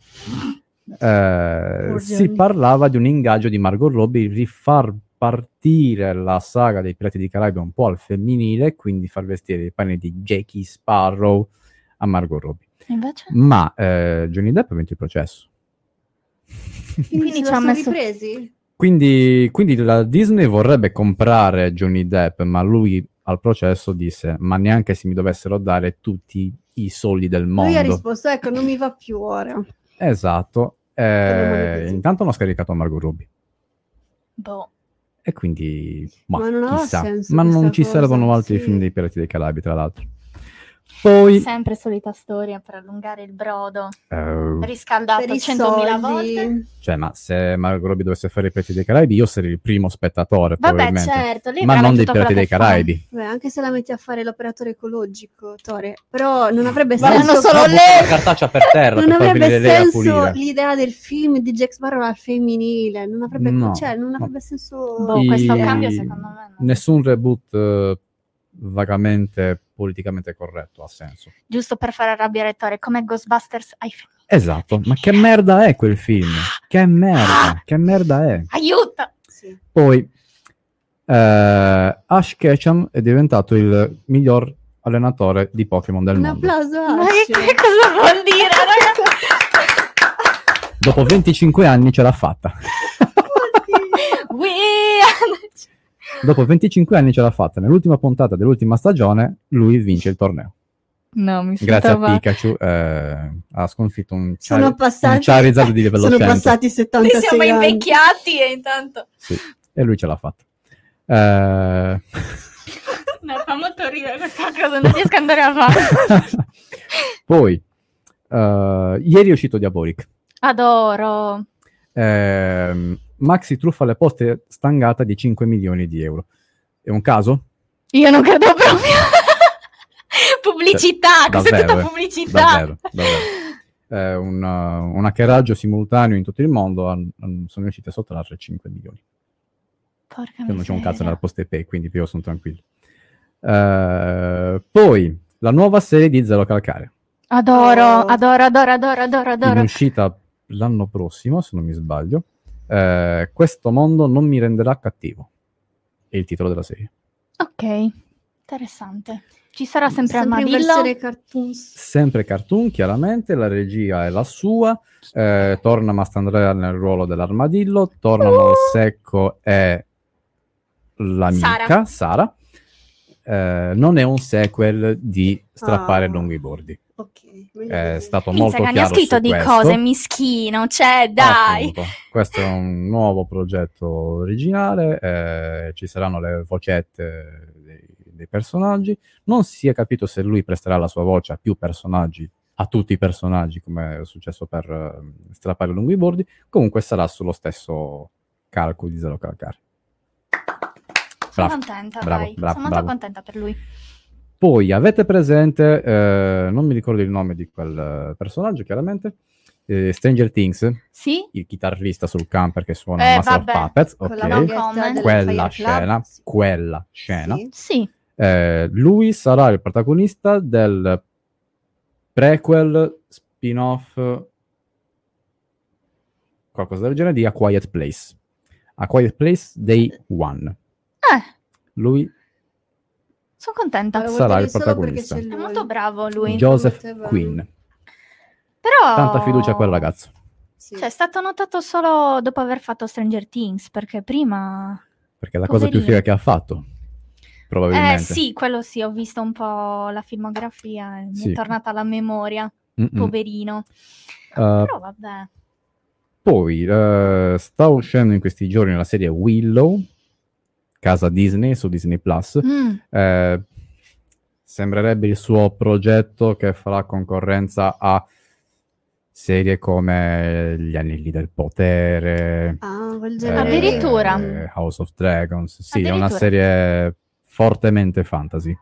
Eh, si Johnny. parlava di un ingaggio di Margot Robbie di rifar partire la saga dei Pirati dei Caraibi un po' al femminile, quindi far vestire i panni di Jackie Sparrow a Margot Robbie. Invece? Ma eh, Johnny Depp ha vinto il processo. Quindi, Quindi se ci lo ha sono messo- ripresi? Quindi, quindi la Disney vorrebbe comprare Johnny Depp, ma lui al processo disse: ma neanche se mi dovessero dare tutti i soldi del mondo. Lui ha risposto, ecco, non mi va più ora. Esatto. male Eh, così. intanto hanno scaricato Margot Robbie. Boh. E quindi, ma, Ma non aveva chissà. senso Ma non questa ci cosa, servono altri sì. film dei Pirati dei Caraibi, tra l'altro. Poi, Sempre solita storia per allungare il brodo. eh, Riscaldato Per i centomila soldi. volte. cioè, ma se Margot Robbie dovesse fare i Pirati dei Caraibi, io sarei il primo spettatore, Vabbè, probabilmente. certo. Lei Ma veramente non dei tutta Pirati quella dei che fa. Caraibi. Beh, anche se la metti a fare l'operatore ecologico, Tore, però non avrebbe Ma senso. hanno solo No, lei. la cartaccia per terra Non per far avrebbe venire lei a senso pulire. l'idea del film di Jack Sparrow al femminile, non avrebbe, No, cioè, non no. avrebbe senso. Boh, questo I- cambio secondo me no. Nessun reboot eh, vagamente politicamente corretto ha senso. Giusto per far arrabbiare Tore, come Ghostbusters ai film. Esatto, ma che merda è quel film? Che merda, che merda è? Aiuto! Sì. Poi eh, Ash Ketchum è diventato il miglior allenatore di Pokémon del Un mondo. applauso a Ma Ash. che, che cosa vuol dire, ragazzi? Dopo venticinque anni ce l'ha fatta. We Dopo venticinque anni ce l'ha fatta. Nell'ultima puntata dell'ultima stagione lui vince il torneo. No, mi Grazie a sentava- Pikachu eh, ha sconfitto un, Sono Char- passati, un Charizard di livello sono cento. passati Noi settantasei siamo anni. invecchiati e intanto... Sì, e lui ce l'ha fatta. Eh, Mi fa molto ridere questa cosa, non riesco ad andare avanti. Poi, eh, ieri è uscito Diabolic. Adoro. Ehm, Maxi truffa alle poste stangata di cinque milioni di euro. È un caso? Io non credo proprio. Pubblicità, Cioè, questa è davvero, tutta eh, pubblicità. Davvero, davvero. Eh, un, uh, un hackeraggio simultaneo in tutto il mondo han- han- sono riusciti a sottrarre cinque milioni. Porca Che non c'è un cazzo miseria. nella PostePay, quindi io sono tranquillo. Eh, poi, la nuova serie di Zero Calcare. Adoro, Oh. adoro, adoro, adoro, adoro, In adoro. uscita l'anno prossimo, se non mi sbaglio. Eh, questo mondo non mi renderà cattivo. È il titolo della serie. Ok. Interessante. Ci sarà sempre, Sempre in Armadillo. versione cartoons. Sempre cartoon, chiaramente, la regia è la sua, eh, torna Mastandrea nel ruolo dell'armadillo, tornano Secco e l'amica, Sara. Sara. Eh, non è un sequel di Strappare Ah. lungo i bordi. Ok. È stato Minchia, molto che ne ha chiaro scritto su di questo. cose, mischino, cioè, dai. Appunto, questo è un nuovo progetto originale, eh, ci saranno le vocette dei, dei personaggi, non si è capito se lui presterà la sua voce a più personaggi, a tutti i personaggi, come è successo per uh, Strappare lungo i bordi, comunque sarà sullo stesso calco di Zero Calcare. Sono Bravo, contenta, bravo, dai. bravo, Sono molto bravo. contenta per lui. Poi avete presente, eh, non mi ricordo il nome di quel eh, personaggio, chiaramente, eh, Stranger Things, Sì? il chitarrista sul camper che suona Eh, Master of vabbè. Puppets, Con la ok, maglietta del quella Fire Club. scena, quella scena, Sì. Sì. eh, lui sarà il protagonista del prequel spin-off, qualcosa del genere, di A Quiet Place. A Quiet Place Day One. Eh, Lui, sono contenta. Ma lo vuol sarà dire il solo protagonista. perché c'è È lui. molto bravo lui. Joseph Poteva- Quinn. Però... Tanta fiducia a quel ragazzo. Sì. Cioè, è stato notato solo dopo aver fatto Stranger Things, perché prima... Perché è la cosa più Poverino. figa che ha fatto, probabilmente. Eh sì, quello sì, ho visto un po' la filmografia e mi Sì. è tornata alla memoria. Mm-mm. Poverino. Uh, Però vabbè. Poi eh, sta uscendo in questi giorni la serie Willow, casa Disney su Disney Plus. Mm. Eh, sembrerebbe il suo progetto che farà concorrenza a serie come Gli Anelli del Potere, Ah, quel eh, genere. Addirittura? House of Dragons. Sì, è una Addirittura. serie fortemente fantasy.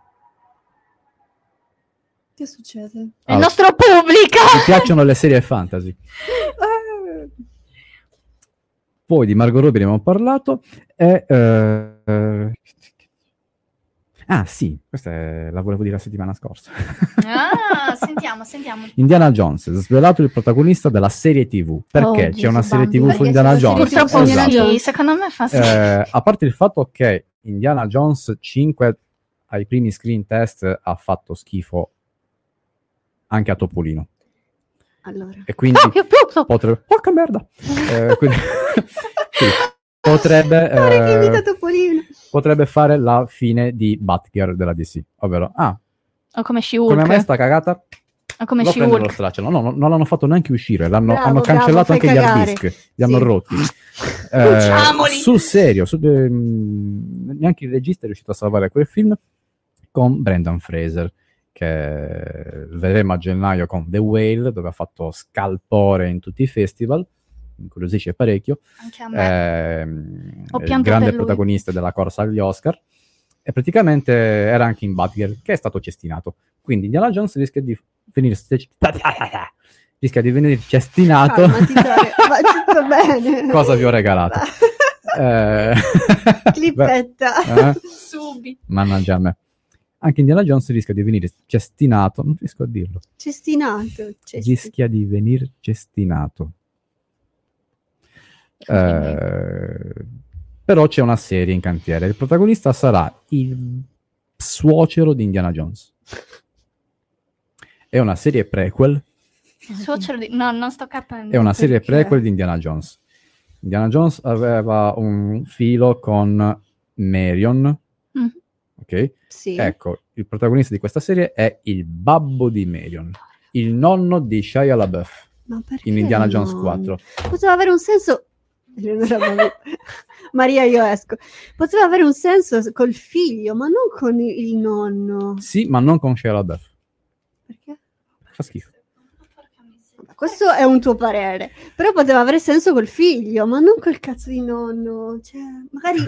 Che succede? Il Ah, nostro pubblico! Mi piacciono le serie fantasy. Eh, Poi di Margot Robbie abbiamo parlato e eh, eh, ah sì, questa è- la volevo dire la settimana scorsa. Ah, sentiamo, sentiamo. Indiana Jones, svelato il protagonista della serie tivù. Perché Oh, c'è una Gesù serie tivù bambino. su Indiana Perché c'è una Jones? serie Purtroppo Indiana sì, Jones. secondo me fa sì. Eh, a parte il fatto che Indiana Jones cinque ai primi screen test ha fatto schifo anche a Topolino. Allora. E quindi Proprio, proprio. potrebbe... Porca merda! Eh, quindi... sì, potrebbe... Guarda che eh, invita Topolino. potrebbe fare la fine di Batgirl della D C, ovvero, ah, O come She-Hulk. come mai sta cagata? O come Lo prendo e lo She-Hulk. stracciano. No, no, non l'hanno fatto neanche uscire, l'hanno, Bravo, hanno cancellato bravo, fai anche gli cagare. hard disk, li hanno Sì. rotti. Eh, Bruciamoli! sul serio, su- ehm, neanche il regista è riuscito a salvare quel film con Brendan Fraser, che vedremo a gennaio con The Whale, dove ha fatto scalpore in tutti i festival, incuriosisce parecchio. Anche a me. Ehm, Ho è il pianto grande per lui. protagonista della corsa agli Oscar, e praticamente era anche in Batgirl, che è stato cestinato. Quindi Indiana Jones rischia di venire rischia di venire cestinato. Calmati, Tore, va tutto bene. Cosa vi ho regalato? Eh, Clippetta. beh, eh, Subito. mannaggia a me. Anche Indiana Jones rischia di venire cestinato, non riesco a dirlo, Cestinato. Cesti. rischia di venire cestinato. Eh, però c'è una serie in cantiere. Il protagonista sarà il suocero di Indiana Jones. È una serie prequel. Suocero di... No, non sto capendo. È una serie Perché? prequel di Indiana Jones. Indiana Jones aveva un filo con Marion. Mm. Ok? Sì. Ecco, il protagonista di questa serie è il babbo di Marion, il nonno di Shia LaBeouf Ma perché in Indiana Jones no? quattro. Poteva avere un senso. Maria, io esco. Poteva avere un senso col figlio, ma non con il nonno. Sì, ma non con Shia LaBeouf. Perché? Fa schifo. Questo è un tuo parere, però poteva avere senso col figlio, ma non col cazzo di nonno. Cioè, magari.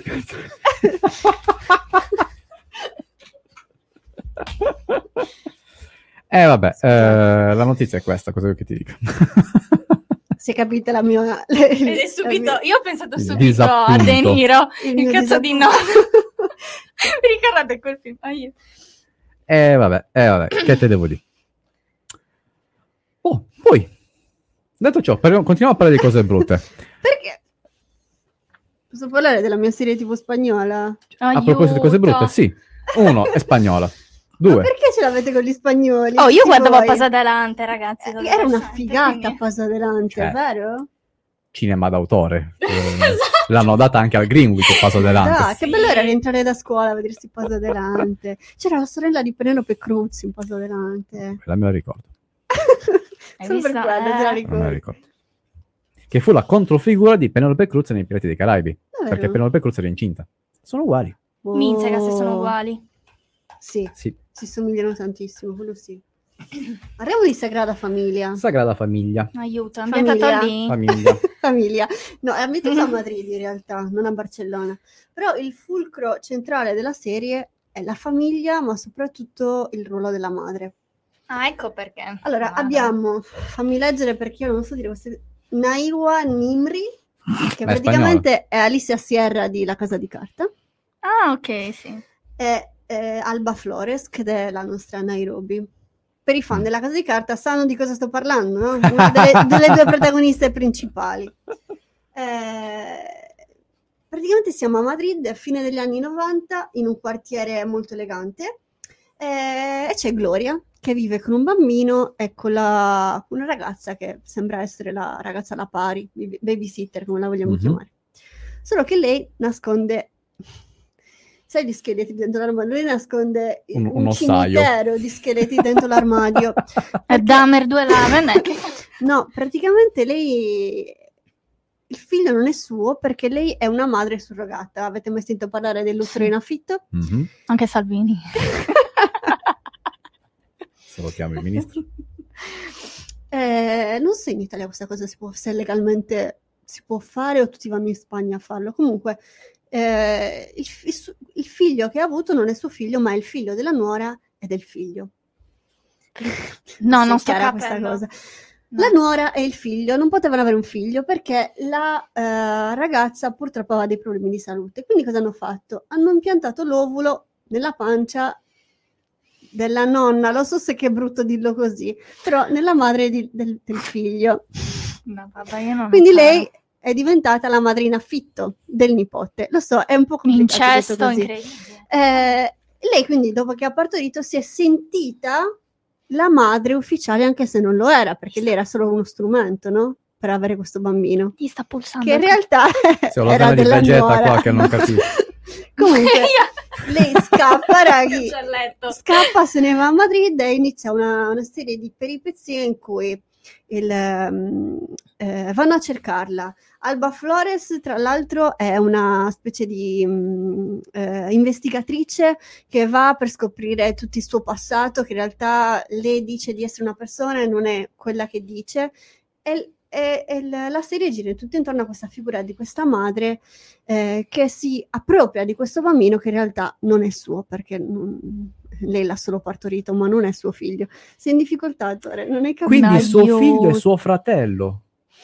Eh vabbè, eh, la notizia è questa, cosa vuoi che ti dica? Si è capita la mia. Ed è subito, io ho pensato Il subito a disappunto. De Niro, Il il, mio cazzo di disappunto. nonno. Vi ricordate quel film? Ah, io. Eh vabbè, eh vabbè, che te devo dire? Oh, poi, detto ciò, parliamo- continuiamo a parlare di cose brutte. Perché? Posso parlare della mia serie tivù spagnola? A proposito di cose brutte, sì. Uno, è spagnola. Due. Ma perché ce l'avete con gli spagnoli? Oh, io Tutti guardavo voi? Paso Adelante, ragazzi. Eh, Era una figata quindi... Paso Adelante, Cioè, vero? Cinema d'autore. Eh, l'hanno data anche al Greenwich, Paso Adelante. Ah, che bello era rientrare da scuola a vedersi Paso Adelante. C'era la sorella di Penelope Cruz in Paso Adelante. La me la ricordo. Solo per quello te la Non me ricordo. la ricordo. Che fu la controfigura di Penelope Cruz nei Pirati dei Caraibi. Davvero? Perché Penelope Cruz era incinta. Sono uguali. Oh. Minchia, che se sono uguali. Sì, Sì. si somigliano tantissimo, quello sì. Parliamo di Sagrada Famiglia. Sagrada Famiglia. Aiuto, ambientato lì. Famiglia. Famiglia. No, è ambientato a Madrid in realtà, non a Barcellona. Però il fulcro centrale della serie è la famiglia, ma soprattutto il ruolo della madre. Ah, ecco perché. Allora, Madre. abbiamo, fammi leggere perché io non so dire queste... Naiwa Nimri, che Ma è praticamente è Alicia Sierra di La Casa di Carta, Ah, ok, sì. e eh, Alba Flores, che è la nostra Nairobi. Per i fan della Casa di Carta sanno di cosa sto parlando, no? Una delle, delle due protagoniste principali. Eh, praticamente siamo a Madrid a fine degli anni novanta, in un quartiere molto elegante, eh, e c'è Gloria, che vive con un bambino e con la, una ragazza che sembra essere la ragazza alla pari, babysitter, come la vogliamo Mhm. chiamare. Solo che lei nasconde... Sai gli scheletri dentro l'armadio? Lei nasconde Un- un, un ossaio. cimitero di scheletri dentro l'armadio. E Dahmer due lame, non è che... No, praticamente lei... Il figlio non è suo perché lei è una madre surrogata. Avete mai sentito parlare dell'utero in affitto? Mhm. Anche Salvini. Salutiamo il ministro. Eh, non so in Italia questa cosa si può, se legalmente si può fare o tutti vanno in Spagna a farlo. Comunque, eh, il, fi- il su- il figlio che ha avuto non è suo figlio, ma è il figlio della nuora e del figlio. No, Sì, non sto chiara questa capendo. cosa. La nuora e il figlio non potevano avere un figlio perché la eh, ragazza purtroppo aveva dei problemi di salute. Quindi cosa hanno fatto? Hanno impiantato l'ovulo nella pancia della nonna, lo so se che è brutto dirlo così, però nella madre di- del, del figlio. No, vabbè, io non Quindi lo so. lei è diventata la madre in affitto del nipote. Lo so, è un po' complicato detto Incesto così. incredibile. Eh, lei quindi dopo che ha partorito si è sentita la madre ufficiale anche se non lo era, perché lei era solo uno strumento, no? Per avere questo bambino. Ti sta pulsando. Che in realtà Se ho era l'organo di della Vegeta nuora. qua che non capisco. Comunque lei scappa, raghi, C'è il letto. scappa, se ne va a Madrid e inizia una, una serie di peripezie in cui il, ehm, eh, vanno a cercarla. Alba Flores, tra l'altro, è una specie di mm, eh, investigatrice che va per scoprire tutto il suo passato, che in realtà lei dice di essere una persona e non è quella che dice. E, e- e la la serie gira tutto intorno a questa figura di questa madre eh, che si appropria di questo bambino che in realtà non è suo, perché non- lei l'ha solo partorito, ma non è suo figlio. Sei in difficoltà, Attore, non hai capito? Quindi suo Aiuto. figlio e suo fratello.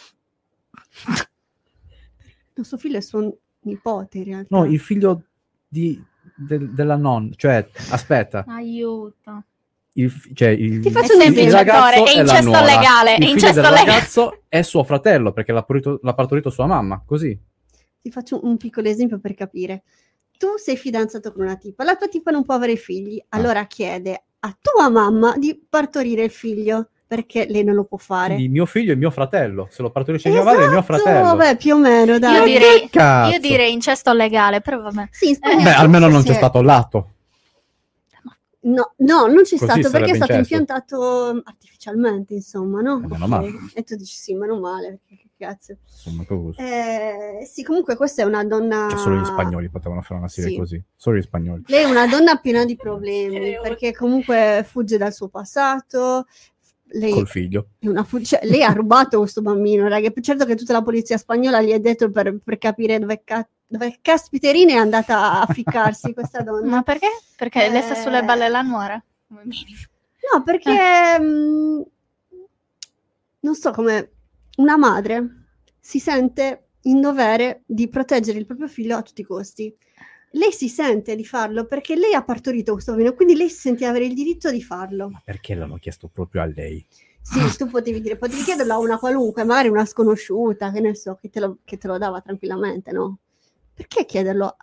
No, suo figlio è suo nipote in realtà. No, il figlio di, del- della nonna. Cioè, aspetta. Aiuto. Il, fi- cioè, il, Ti faccio È un semplice, il esempio. ragazzo Attore, è e la incesto nuora. legale, Il è figlio incesto del legale. ragazzo è suo fratello perché l'ha partorito, l'ha partorito sua mamma. Così. Ti faccio un piccolo esempio per capire. Tu sei fidanzato con una tipa, la tua tipa non può avere figli, allora chiede a tua mamma di partorire il figlio, perché lei non lo può fare. Quindi mio figlio e mio fratello. Se lo partorisce mia madre è mio Esatto, fratello. vabbè, più o meno, dai. Io direi, cazzo? io direi incesto legale, però vabbè. Sì, in Spagna Beh, almeno non sì, c'è stato lato. No, no, non c'è Così stato perché è sarebbe stato incesto. impiantato artificialmente, insomma, no? Eh, meno Ok. male. E tu dici sì, meno male, perché che cazzo. Insomma, così. Eh, sì, comunque questa è una donna... Cioè, solo gli spagnoli potevano fare una serie Sì. così. Solo gli spagnoli. Lei è una donna piena di problemi, perché comunque fugge dal suo passato. Lei Col figlio. è una fu- cioè, lei ha rubato questo bambino, raga. Certo che tutta la polizia spagnola gli ha detto per, per capire dove, ca- dove caspiterina è andata a ficcarsi questa donna. Ma perché? Perché lei sta Eh. sulle balle la nuora? Come minimo. No, perché mh, non so come una madre si sente in dovere di proteggere il proprio figlio a tutti i costi. Lei si sente di farlo perché lei ha partorito questo bambino, quindi lei si sente avere il diritto di farlo. Ma perché l'hanno chiesto proprio a lei? Sì, tu potevi dire, potevi chiederlo a una qualunque, magari una sconosciuta, che ne so, che te lo, che te lo dava tranquillamente, no? Perché chiederlo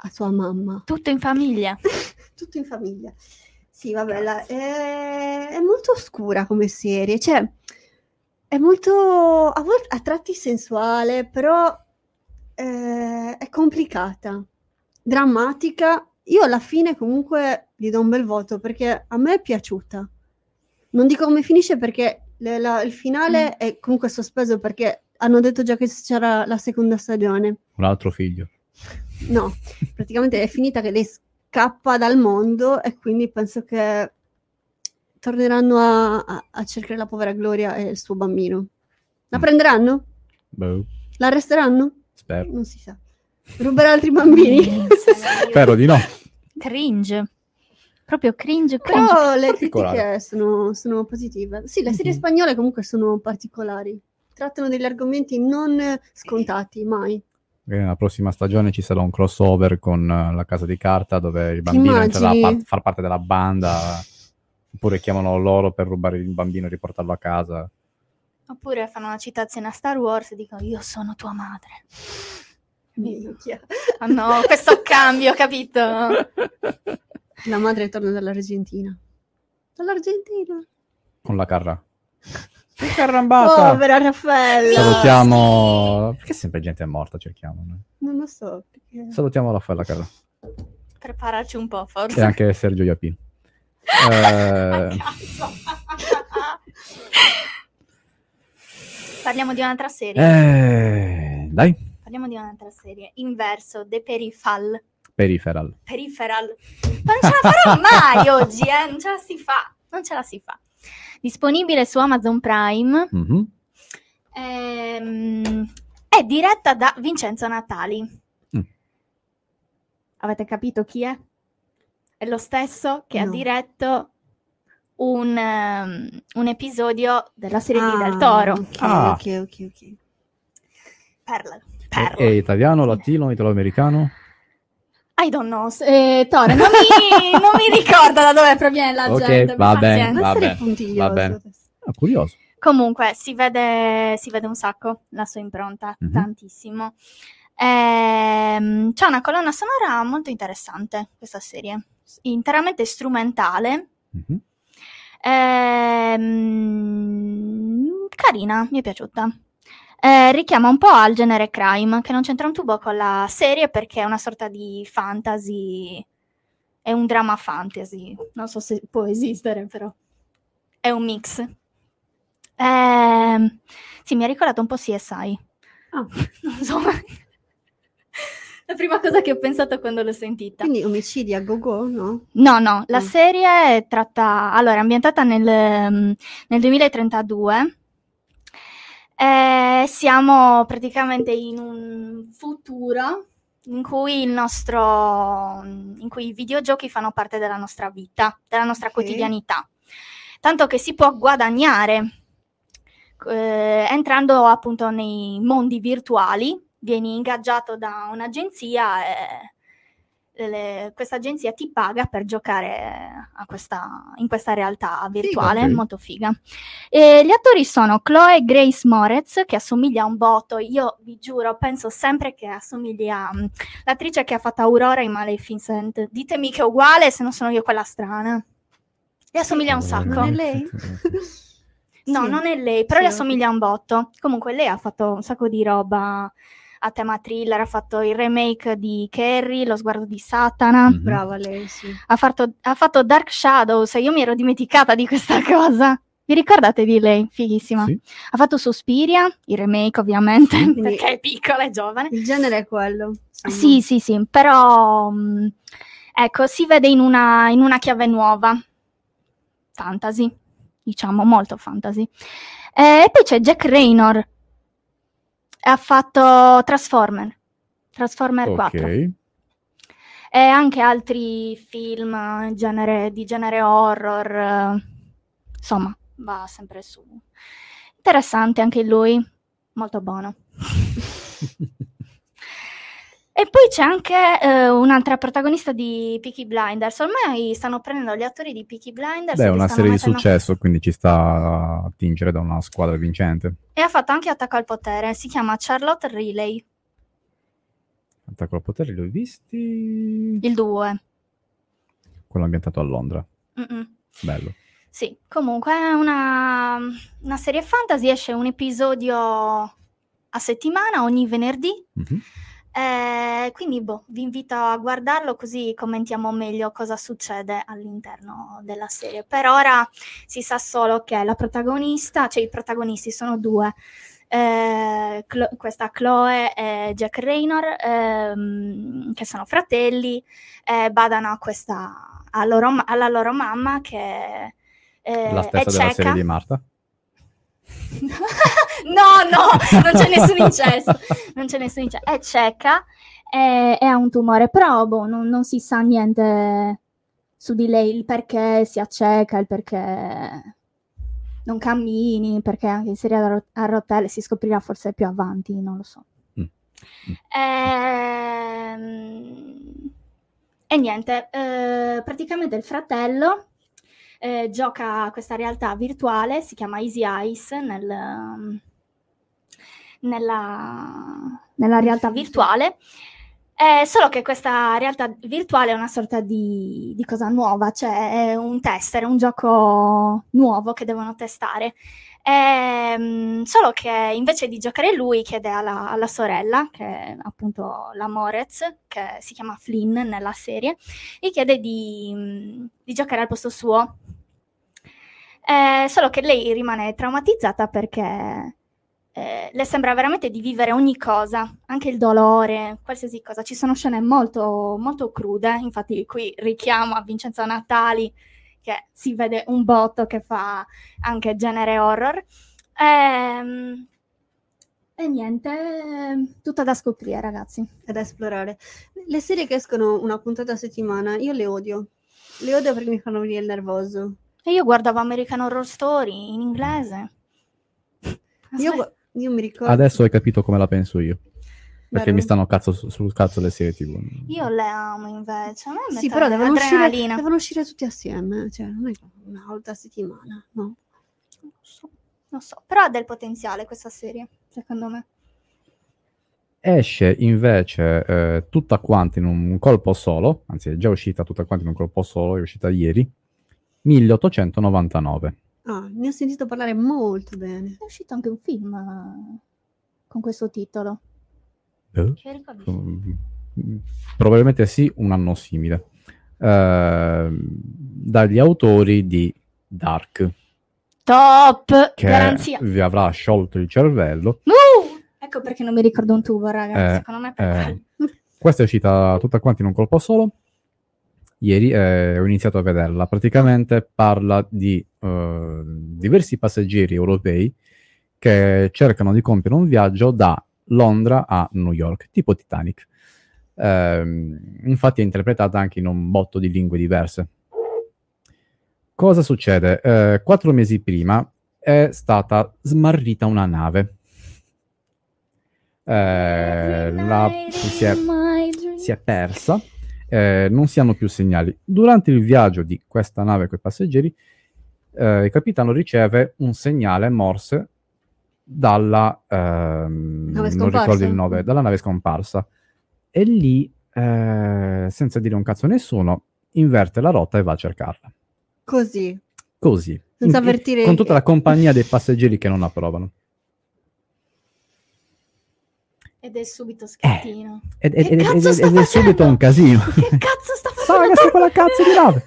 a sua mamma. Tutto in famiglia. Tutto in famiglia. Sì, vabbè, la, è, è molto oscura come serie, cioè è molto a, volte, a tratti sensuale, però eh, è complicata, drammatica. Io alla fine comunque gli do un bel voto perché a me è piaciuta. Non dico come finisce perché le, la, il finale mm. è comunque sospeso perché hanno detto già che c'era la seconda stagione. Un altro figlio. No, praticamente è finita che lei scappa dal mondo e quindi penso che torneranno a, a, a cercare la povera Gloria e il suo bambino. La prenderanno? Boh. La arresteranno? Spero. Non si sa. Ruberà altri bambini? Spero di no. Cringe. Proprio cringe, cringe. Però le critiche sono, sono positive. Sì, le serie mm-hmm. spagnole comunque sono particolari. Trattano degli argomenti non scontati, mai. Nella prossima stagione ci sarà un crossover con La Casa di Carta dove il bambino entrerà a par- far parte della banda, oppure chiamano loro per rubare il bambino e riportarlo a casa. Oppure fanno una citazione a Star Wars e dicono io sono tua madre. Minchia. Oh no, questo cambio, capito? La madre torna dall'Argentina. Dall'Argentina. Con la carra. Che carrambata! Povera Raffaella! Salutiamo... Perché sempre gente è morta, cerchiamo? No? Non lo so. Perché... Salutiamo Raffaella Carra. Prepararci un po', forse. E anche Sergio Iapin. eh... Parliamo di un'altra serie. Eh... Dai. Parliamo di un'altra serie. Inverso, The Peripheral. Peripheral. Peripheral. Ma non ce la farò mai oggi, eh? Non ce la si fa. Non ce la si fa. Disponibile su Amazon Prime. Mm-hmm. Ehm, è diretta da Vincenzo Natali. Mm. Avete capito chi è? È lo stesso che no. ha diretto un, um, un episodio della serie ah, di Del Toro. Ok, ah. ok, ok, ok. Perla. Perla. È, è italiano, latino, italo-americano? I don't know, eh, Tore, non mi, non mi ricordo da dove proviene la okay, gente. Va bene, va bene, va bene. Ah, curioso. Comunque, si vede, si vede un sacco la sua impronta, mm-hmm. tantissimo. Ehm, c'è una colonna sonora molto interessante, questa serie, interamente strumentale. Mm-hmm. Ehm, carina, mi è piaciuta. Eh, richiama un po' al genere crime, che non c'entra un tubo con la serie perché è una sorta di fantasy, è un drama fantasy, non so se può esistere, però è un mix. Eh, sì, mi ha ricordato un po' C S I. Oh. Non so, la prima cosa che ho pensato quando l'ho sentita. Quindi omicidi a go-go, no? No, no, la oh. serie è tratta, allora, è ambientata nel, nel duemilatrentadue. Eh, siamo praticamente in un futuro in cui il nostro in cui i videogiochi fanno parte della nostra vita, della nostra okay. quotidianità, tanto che si può guadagnare eh, entrando appunto nei mondi virtuali. Vieni ingaggiato da un'agenzia e le, questa agenzia ti paga per giocare a questa, in questa realtà virtuale, figa, okay. molto figa. E gli attori sono Chloe Grace Moretz, che assomiglia a un botto, io vi giuro, penso sempre che assomigli a um, l'attrice che ha fatto Aurora in Maleficent. Ditemi che è uguale, se non sono io quella strana. Le assomiglia un sacco. Non è lei? No, sì. non è lei, però sì, le assomiglia a un botto. Comunque lei ha fatto un sacco di roba a tema thriller, ha fatto il remake di Carrie, Lo sguardo di Satana. Mm-hmm. Brava lei, sì. Ha fatto, ha fatto Dark Shadows, io mi ero dimenticata di questa cosa. Vi ricordate di lei? Fighissima. Sì. Ha fatto Suspiria, il remake ovviamente, Quindi, perché è piccola e giovane. Il genere è quello. Insomma. Sì, sì, sì, però mh, ecco, si vede in una, in una chiave nuova. Fantasy, diciamo, molto fantasy. E poi c'è Jack Raynor. Ha fatto Transformer, Transformer okay. quattro. E anche altri film genere, di genere horror. Insomma, va sempre su. Interessante anche lui, molto buono. E poi c'è anche eh, un'altra protagonista di Peaky Blinders. Ormai stanno prendendo gli attori di Peaky Blinders. Beh, è una serie mettendo... di successo, quindi ci sta a tingere da una squadra vincente. E ha fatto anche Attacco al potere. Si chiama Charlotte Riley. Tentacolo Potere li ho visti... Il due. Quello ambientato a Londra. Mm-mm. Bello. Sì, comunque è una, una serie fantasy, esce un episodio a settimana, ogni venerdì. Mm-hmm. Eh, quindi boh, vi invito a guardarlo così commentiamo meglio cosa succede all'interno della serie. Per ora si sa solo che la protagonista, cioè i protagonisti sono due, eh, Clo- questa Chloe e Jack Raynor, ehm, che sono fratelli, eh, badano a questa, a loro, alla loro mamma che eh, La stessa è della cieca. serie di Marta. No, no, non c'è nessun incesto, non c'è nessun incesto, è cieca e, e ha un tumore, però boh, non, non si sa niente su di lei, il perché sia cieca, il perché non cammini, perché anche in serie a, rot- a rotelle si scoprirà forse più avanti, non lo so. Mm. Ehm, E niente, eh, praticamente il fratello eh, gioca a questa realtà virtuale, si chiama Easy Ice, nel, um, nella, nella realtà virtuale, eh, solo che questa realtà virtuale è una sorta di, di cosa nuova, cioè è un tester, è un gioco nuovo che devono testare. Ehm, solo che invece di giocare lui chiede alla, alla sorella, che è appunto la Moretz, che si chiama Flynn nella serie, gli chiede di, di giocare al posto suo. Eh, solo che lei rimane traumatizzata perché eh, le sembra veramente di vivere ogni cosa, anche il dolore, qualsiasi cosa. Ci sono scene molto, molto crude, infatti qui richiamo a Vincenzo Natali, che si vede un botto, che fa anche genere horror. Ehm, e niente, tutto da scoprire, ragazzi. E da esplorare. Le serie che escono una puntata a settimana, io le odio. Le odio perché mi fanno venire il nervoso. E io guardavo American Horror Story in inglese. Io, io mi ricordo... Adesso hai capito come la penso io. Perché Vero. mi stanno cazzo su- sul cazzo le serie tivù. Io le amo invece. A me Sì, mette però devono uscire, adrenalina. devono uscire tutti assieme. Cioè, non è una volta a settimana, no? Non so, non so. Però ha del potenziale questa serie, secondo me. Esce invece eh, tutta quanta in un colpo solo, anzi è già uscita tutta quanta in un colpo solo, è uscita ieri, milleottocentonovantanove. Ah, ne ho sentito parlare molto bene. È uscito anche un film eh, con questo titolo. Eh? Che ricordi? Mm, Probabilmente sì, un anno simile. Eh, dagli autori di Dark, Top! che Garanzia. vi avrà sciolto il cervello. Uh! Ecco perché non mi ricordo un tubo, raga. Eh, Secondo me è per eh, quello. Questa è uscita tutta quanta in un colpo solo. Ieri eh, ho iniziato a vederla. Praticamente parla di eh, diversi passeggeri europei che cercano di compiere un viaggio da Londra a New York, tipo Titanic. Eh, infatti è interpretata anche in un botto di lingue diverse. Cosa succede? Eh, quattro mesi prima è stata smarrita una nave. Eh, la, si, è, si è persa, eh, non si hanno più segnali. Durante il viaggio di questa nave con i passeggeri, eh, il capitano riceve un segnale Morse dalla ehm, non ricordo il nome, dalla nave scomparsa, e lì eh, senza dire un cazzo a nessuno inverte la rotta e va a cercarla. Così. Così. Senza In- avvertire... con tutta la compagnia dei passeggeri che non approvano. Ed è subito scattino. Ed, Che ed- ed- cazzo ed- sta ed è subito un casino. Che cazzo sta facendo? Sai che sta quella cazzo di nave.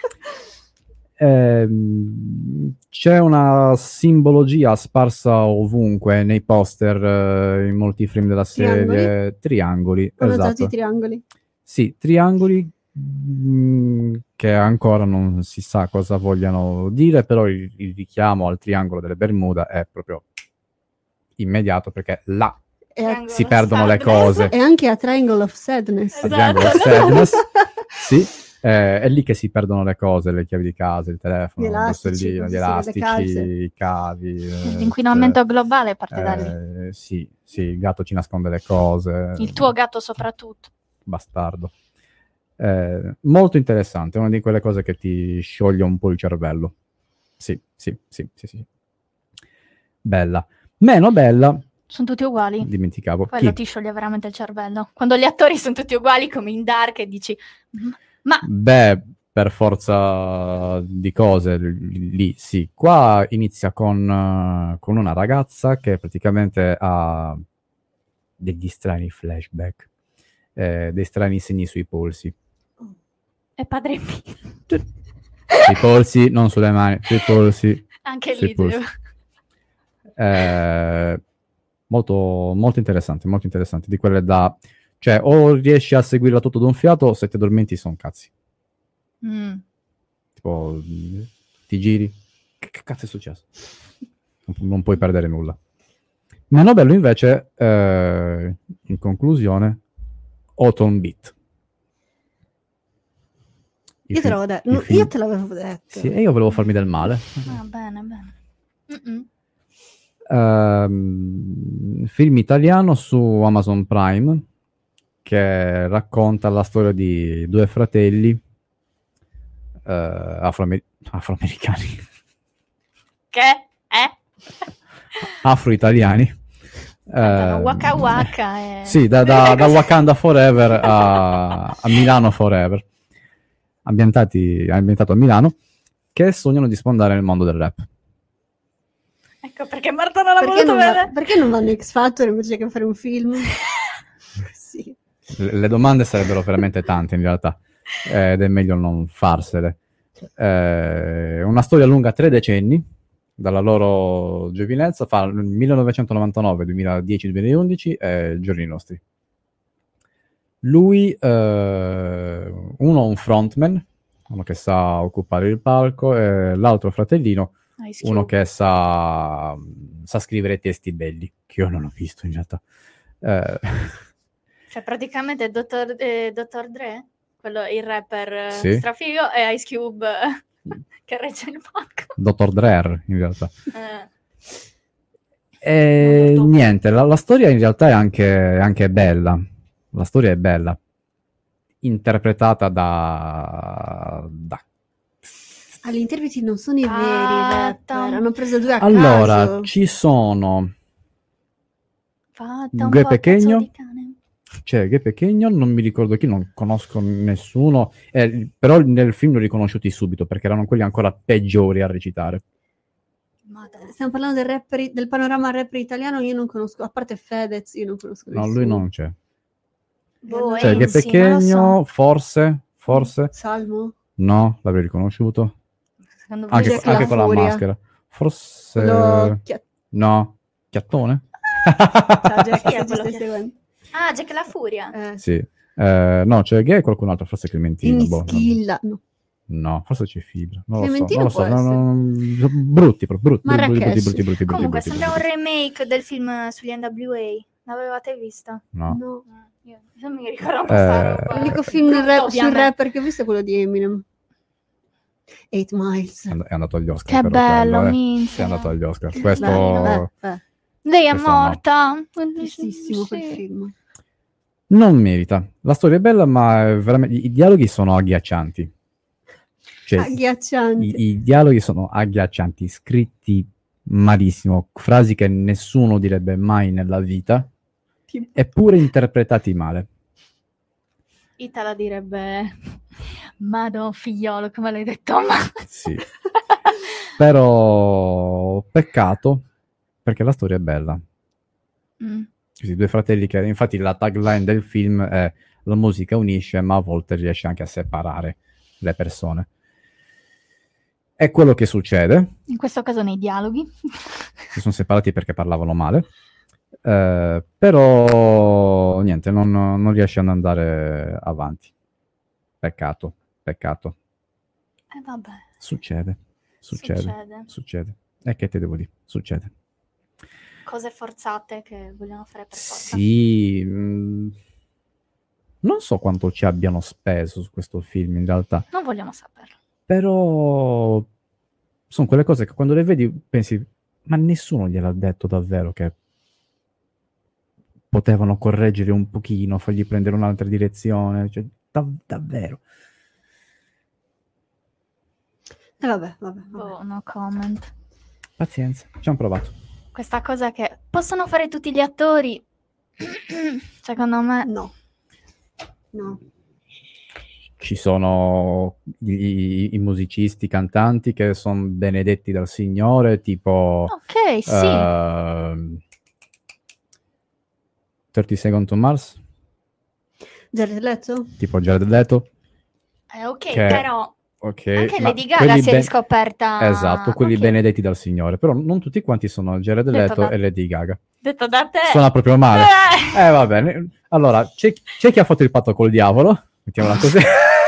Ehm, c'è una simbologia sparsa ovunque nei poster, eh, in molti frame della serie. Triangoli, Ho notato esatto. i triangoli. Sì, triangoli mh, che ancora non si sa cosa vogliano dire, però il, il richiamo al triangolo delle Bermuda è proprio immediato, perché là E si perdono le cose. E anche a Triangle of Sadness. A Triangle of Sadness, sì, eh, è lì che si perdono le cose, le chiavi di casa, il telefono, Gli il elastici, borsellino, gli sì, le calze. elastici, i cavi. eh, L'inquinamento globale parte da lì. eh, sì, sì, il gatto ci nasconde le cose. Il tuo gatto soprattutto. Bastardo. Eh, molto interessante, è una di quelle cose che ti scioglie un po' il cervello. Sì, sì, sì, sì, sì. Bella. Meno bella Sono tutti uguali. Dimenticavo. Quello Chi? ti scioglie veramente il cervello. Quando gli attori sono tutti uguali, come in Dark, e dici... Ma... Beh, per forza di cose, lì sì. Qua inizia con, uh, con una ragazza che praticamente ha degli strani flashback, eh, dei strani segni sui polsi. È Padre Pio. Sui polsi, non sulle mani, sui polsi. Anche sui lì polsi. devo... Eh, molto, molto interessante, molto interessante. Di quelle da... Cioè, o riesci a seguirla tutto d'un fiato, o se ti addormenti sono cazzi. Mm. Tipo, ti giri. Che, che cazzo è successo? Non, non puoi perdere nulla. Meno bello invece, eh, in conclusione, Autumn Beat. Io te, l'avevo detto. film... io te l'avevo detto. Sì, e io volevo farmi del male. Ah, bene, bene. Mm-mm. Um, film italiano su Amazon Prime che racconta la storia di due fratelli uh, afroamer- afroamericani che è? afro-italiani uh, Waka Waka e... sì, da, da, da Wakanda Forever a, a Milano Forever, ambientati ambientato a Milano, che sognano di sfondare nel mondo del rap. Ecco perché Marta non l'ha perché voluto non va, vedere. perché non vanno X Factor invece che fare un film? Sì. Le, le domande sarebbero veramente tante in realtà, eh, ed è meglio non farsele. Eh, una storia lunga tre decenni, dalla loro giovinezza, fa millenovecentonovantanove, duemiladieci, duemilaundici e giorni nostri. Lui, eh, uno un frontman, uno che sa occupare il palco, e l'altro fratellino, uno che sa, sa scrivere testi belli, che io non ho visto in realtà. Eh. Cioè praticamente Dottor, eh, Dottor Dre, quello, il rapper Sì. strafigo, e Ice Cube che regge il palco. Dottor Dre in realtà. Eh. E niente, la, la storia in realtà è anche, è anche bella. La storia è bella, interpretata da... da Ah, gli interpreti non sono i veri Ah, rapper, tam- hanno preso due a allora, caso. ci sono Fatta un Gue po' a cazzo Pequeño, di cane. c'è Gue Pequeño, non mi ricordo chi, non conosco nessuno, eh, però nel film li ho riconosciuti subito perché erano quelli ancora peggiori a recitare. Stiamo parlando del, rapper, del panorama rapper italiano, io non conosco, a parte Fedez, io non conosco No, nessuno. lui non c'è. Boh, C'è Gue Enzi, non lo Pequeño, so. forse, forse, Salmo? no, l'avrei riconosciuto. Secondo Anche, Jack anche La con la Furia. maschera. Forse... Quello chia- No, Chiattone? Ciao Jack, Chi è se ci quello stai che- seguendo. Ah, Jack La Furia. Eh, Sì. Eh, no, c'è Gay e qualcun altro, forse Clementino. Boh, non- Schilla, no. no, forse c'è Fibra. Non lo so, Clementino non lo so. può no, no, brutti, proprio, brutti, brutti, brutti, Marrakesh. brutti, brutti, brutti, Comunque brutti, sembra un brutti. remake del film sugli N W A. L'avevate visto? No. No. Eh, Io non mi ricordo questa Eh, roba. L'unico film Brutto, rap, sul ovviamente. rapper che ho visto è quello di Eminem. Eight Miles. È and- è andato agli Oscar. Che però bello, quello, eh. minchia. È andato agli Oscar. Che Questo... bello, eh, eh. Lei è Questo no. morta. Tristissimo quel Sì. film. Non merita. La storia è bella, ma è veramente... i dialoghi sono agghiaccianti. Cioè, Agghiaccianti. i, i dialoghi sono agghiaccianti, scritti malissimo, frasi che nessuno direbbe mai nella vita, Tipo- eppure interpretati male. Itala direbbe Madò figliolo, come l'hai detto? Ma... Sì. Però peccato, perché la storia è bella. Mm. Questi due fratelli che, infatti la tagline del film è la musica unisce, ma a volte riesce anche a separare le persone. È quello che succede. In questo caso nei dialoghi. Si sono separati perché parlavano male. Eh, però niente, non, non riesce ad andare avanti. Peccato, peccato. E eh, vabbè. Succede, succede, Succede. succede. E che te devo dire? Succede. Cose forzate che vogliono fare per forza. Sì, mh, non so quanto ci abbiano speso su questo film in realtà, Non vogliamo saperlo. però sono quelle cose che quando le vedi pensi, ma nessuno gliel'ha detto davvero che potevano correggere un pochino, fargli prendere un'altra direzione, cioè, dav- davvero. E vabbè, vabbè, vabbè. Oh, no comment. Pazienza, ci hanno provato. questa cosa che possono fare tutti gli attori, secondo me no. No. Ci sono i, i musicisti, i cantanti che sono benedetti dal Signore, tipo ok, sì. uh, thirty Seconds to Mars, Jared Leto? tipo Jared Leto. Eh, ok, che, però okay, anche Lady Gaga si è ben... riscoperta. Esatto, quelli okay. benedetti dal Signore, però non tutti quanti sono Jared Detto Leto da... e Lady Gaga. Detto da te. Suona proprio male. Eh, eh va bene. Allora, c'è, c'è chi ha fatto il patto col diavolo, mettiamola così.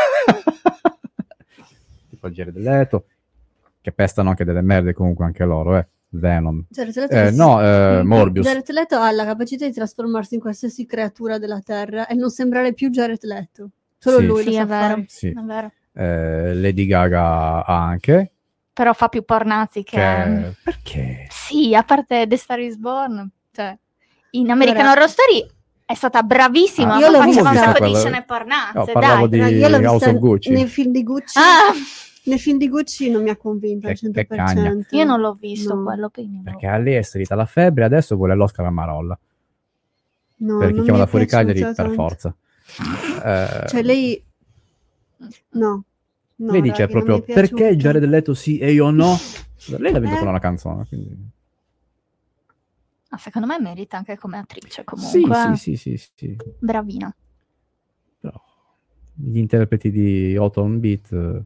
Tipo Jared Leto, che pestano anche delle merde comunque anche loro, eh. Venom. Eh, no, eh, Morbius. Jared Leto ha la capacità di trasformarsi in qualsiasi creatura della Terra e non sembrare più Jared Leto. Solo sì. lui sì, lo sa è vero. fare. Sì. È vero. Eh, Lady Gaga anche. Però fa più pornazzi che... che... Perché? Sì, a parte The Star is Born, cioè, in American Allora... Horror Story è stata bravissima, ah, ma io faceva un sacco quello... di scene pornazze, no, parlavo dai. di io l'ho House of Gucci. Nei film di Gucci. Ah! Nei film di Gucci non mi ha convinto al cento per cento. Io non l'ho visto no. quello, quindi Perché a lei è salita la febbre, adesso vuole l'Oscar a Marolla. No, perché non chiama mi da fuori Cagliari tanto. per forza. Eh, Cioè lei... No. no lei dice ragazzi, proprio, perché Jared Leto sì e io no? Lei l'ha vinto eh. con una canzone, quindi... ah, secondo me merita anche come attrice, Sì, comunque. sì, sì, sì, sì. Bravina. Però gli interpreti di Autumn Beat... eh,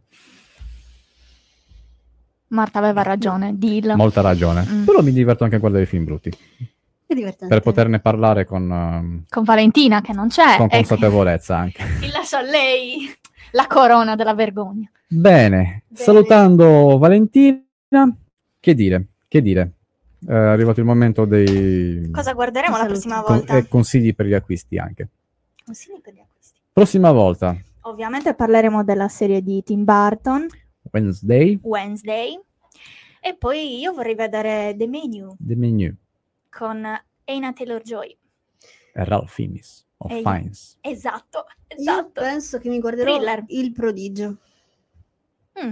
Marta aveva ragione, dillo. molta ragione. Mm. Però mi diverto anche a guardare i film brutti. È divertente. Per poterne parlare con, um, Con Valentina, che non c'è. con ecco. consapevolezza anche. Ti lascio a lei la corona della vergogna. Bene, Bene. salutando Valentina, che dire, che dire. È arrivato il momento dei Cosa guarderemo la prossima con- volta? e consigli per gli acquisti anche. Consigli per gli acquisti. Prossima volta, Ovviamente parleremo della serie di Tim Burton, Wednesday, Wednesday, e poi io vorrei vedere The Menu The Menu, con Anya Taylor-Joy. e Ralph Fiennes, o E- Fiennes. Esatto, Io esatto. penso che mi guarderò Thriller. Il Prodigio. Mm.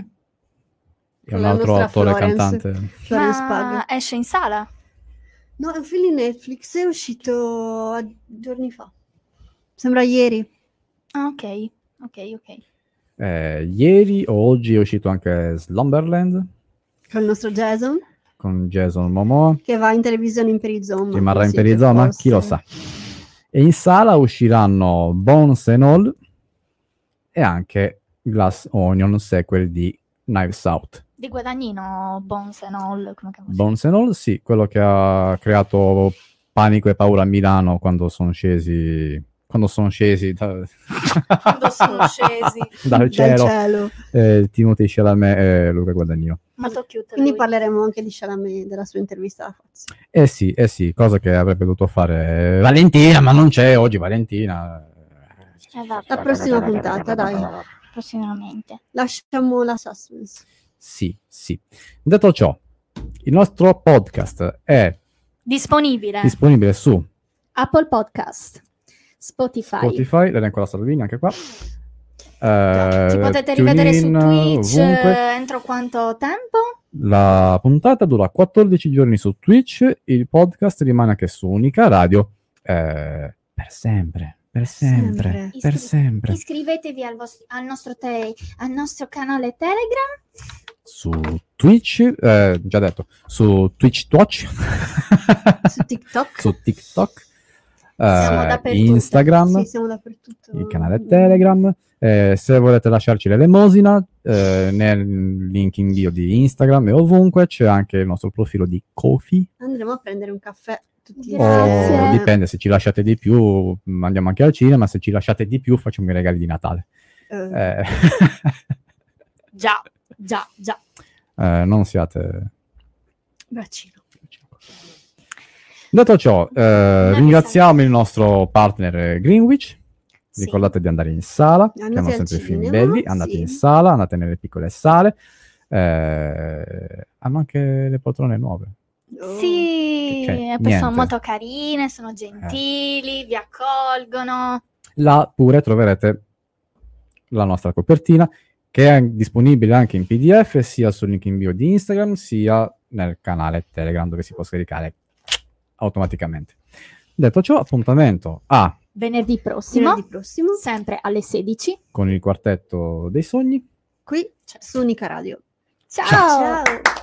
È un la altro nostra attore Florence. cantante. Florence Ma Pugh. esce in sala? No, è un film di Netflix, è uscito a- giorni fa. Sembra ieri. Ah, ok, ok, ok. Eh, ieri o oggi è uscito anche Slumberland Con il nostro Jason, con Jason Momoa. che va in televisione in Perizoma. Rimarrà in Sì, che perizoma? forse- Chi lo sa. E in sala usciranno Bones and All e anche Glass Onion, sequel di Knives Out. Di Guadagnino, Bones and All, come che Bones and All, sì, quello che ha creato panico e paura a Milano quando sono scesi quando sono scesi da- Quando sono scesi. dal cielo, cielo. eh, Timothée Chalamet e Luca Guadagnino. Molto cute Quindi lui. parleremo anche di Chalamet, della sua intervista alla Fox. Eh sì, eh sì, cosa che avrebbe dovuto fare eh, Valentina, ma non c'è oggi Valentina. Esatto. La prossima puntata, dai. Prossimamente. Lasciamo la suspense. Sì, sì. Detto ciò, il nostro podcast è Disponibile. disponibile su Apple Podcast, Spotify. Spotify, l'elenco la Salvini anche qua. Già, Eh, Ci potete rivedere su TuneIn, Twitch ovunque. eh, entro quanto tempo? La puntata dura quattordici giorni su Twitch, il podcast rimane anche su Unica Radio eh, per sempre, per sempre, Sempre. per Iscri- sempre. Iscrivetevi al, vostro, al, nostro te- al nostro canale Telegram. Su Twitch, eh, già detto, su Twitch Twitch, Su TikTok. su TikTok, Siamo eh, dappertutto. Instagram, Sì, siamo dappertutto. il canale Telegram. Eh, se volete lasciarci l'elemosina, eh, nel link in bio di Instagram e ovunque c'è anche il nostro profilo di Ko-fi. Andremo a prendere un caffè tutti Grazie. O dipende, se ci lasciate di più andiamo anche al cinema, se ci lasciate di più facciamo i regali di Natale. Eh, Eh, Già, già, già. eh, non siate... braccino. Detto ciò, eh, ringraziamo il nostro partner eh, Greenwich. Sì. Ricordate di andare in sala, Andate che hanno al sempre film cinema, belli, andate sì. in sala, andate nelle piccole sale. Eh, hanno anche le poltrone nuove. Oh. Sì, Cioè, e poi sono niente. molto carine, sono gentili, vi accolgono. Là pure troverete la nostra copertina, che è disponibile anche in P D F, sia sul link in bio di Instagram, sia nel canale Telegram, dove si può scaricare automaticamente. Detto ciò, appuntamento a Venerdì prossimo, Venerdì prossimo, sempre alle sedici, con il quartetto dei sogni. qui su Unica Radio. Ciao! Ciao!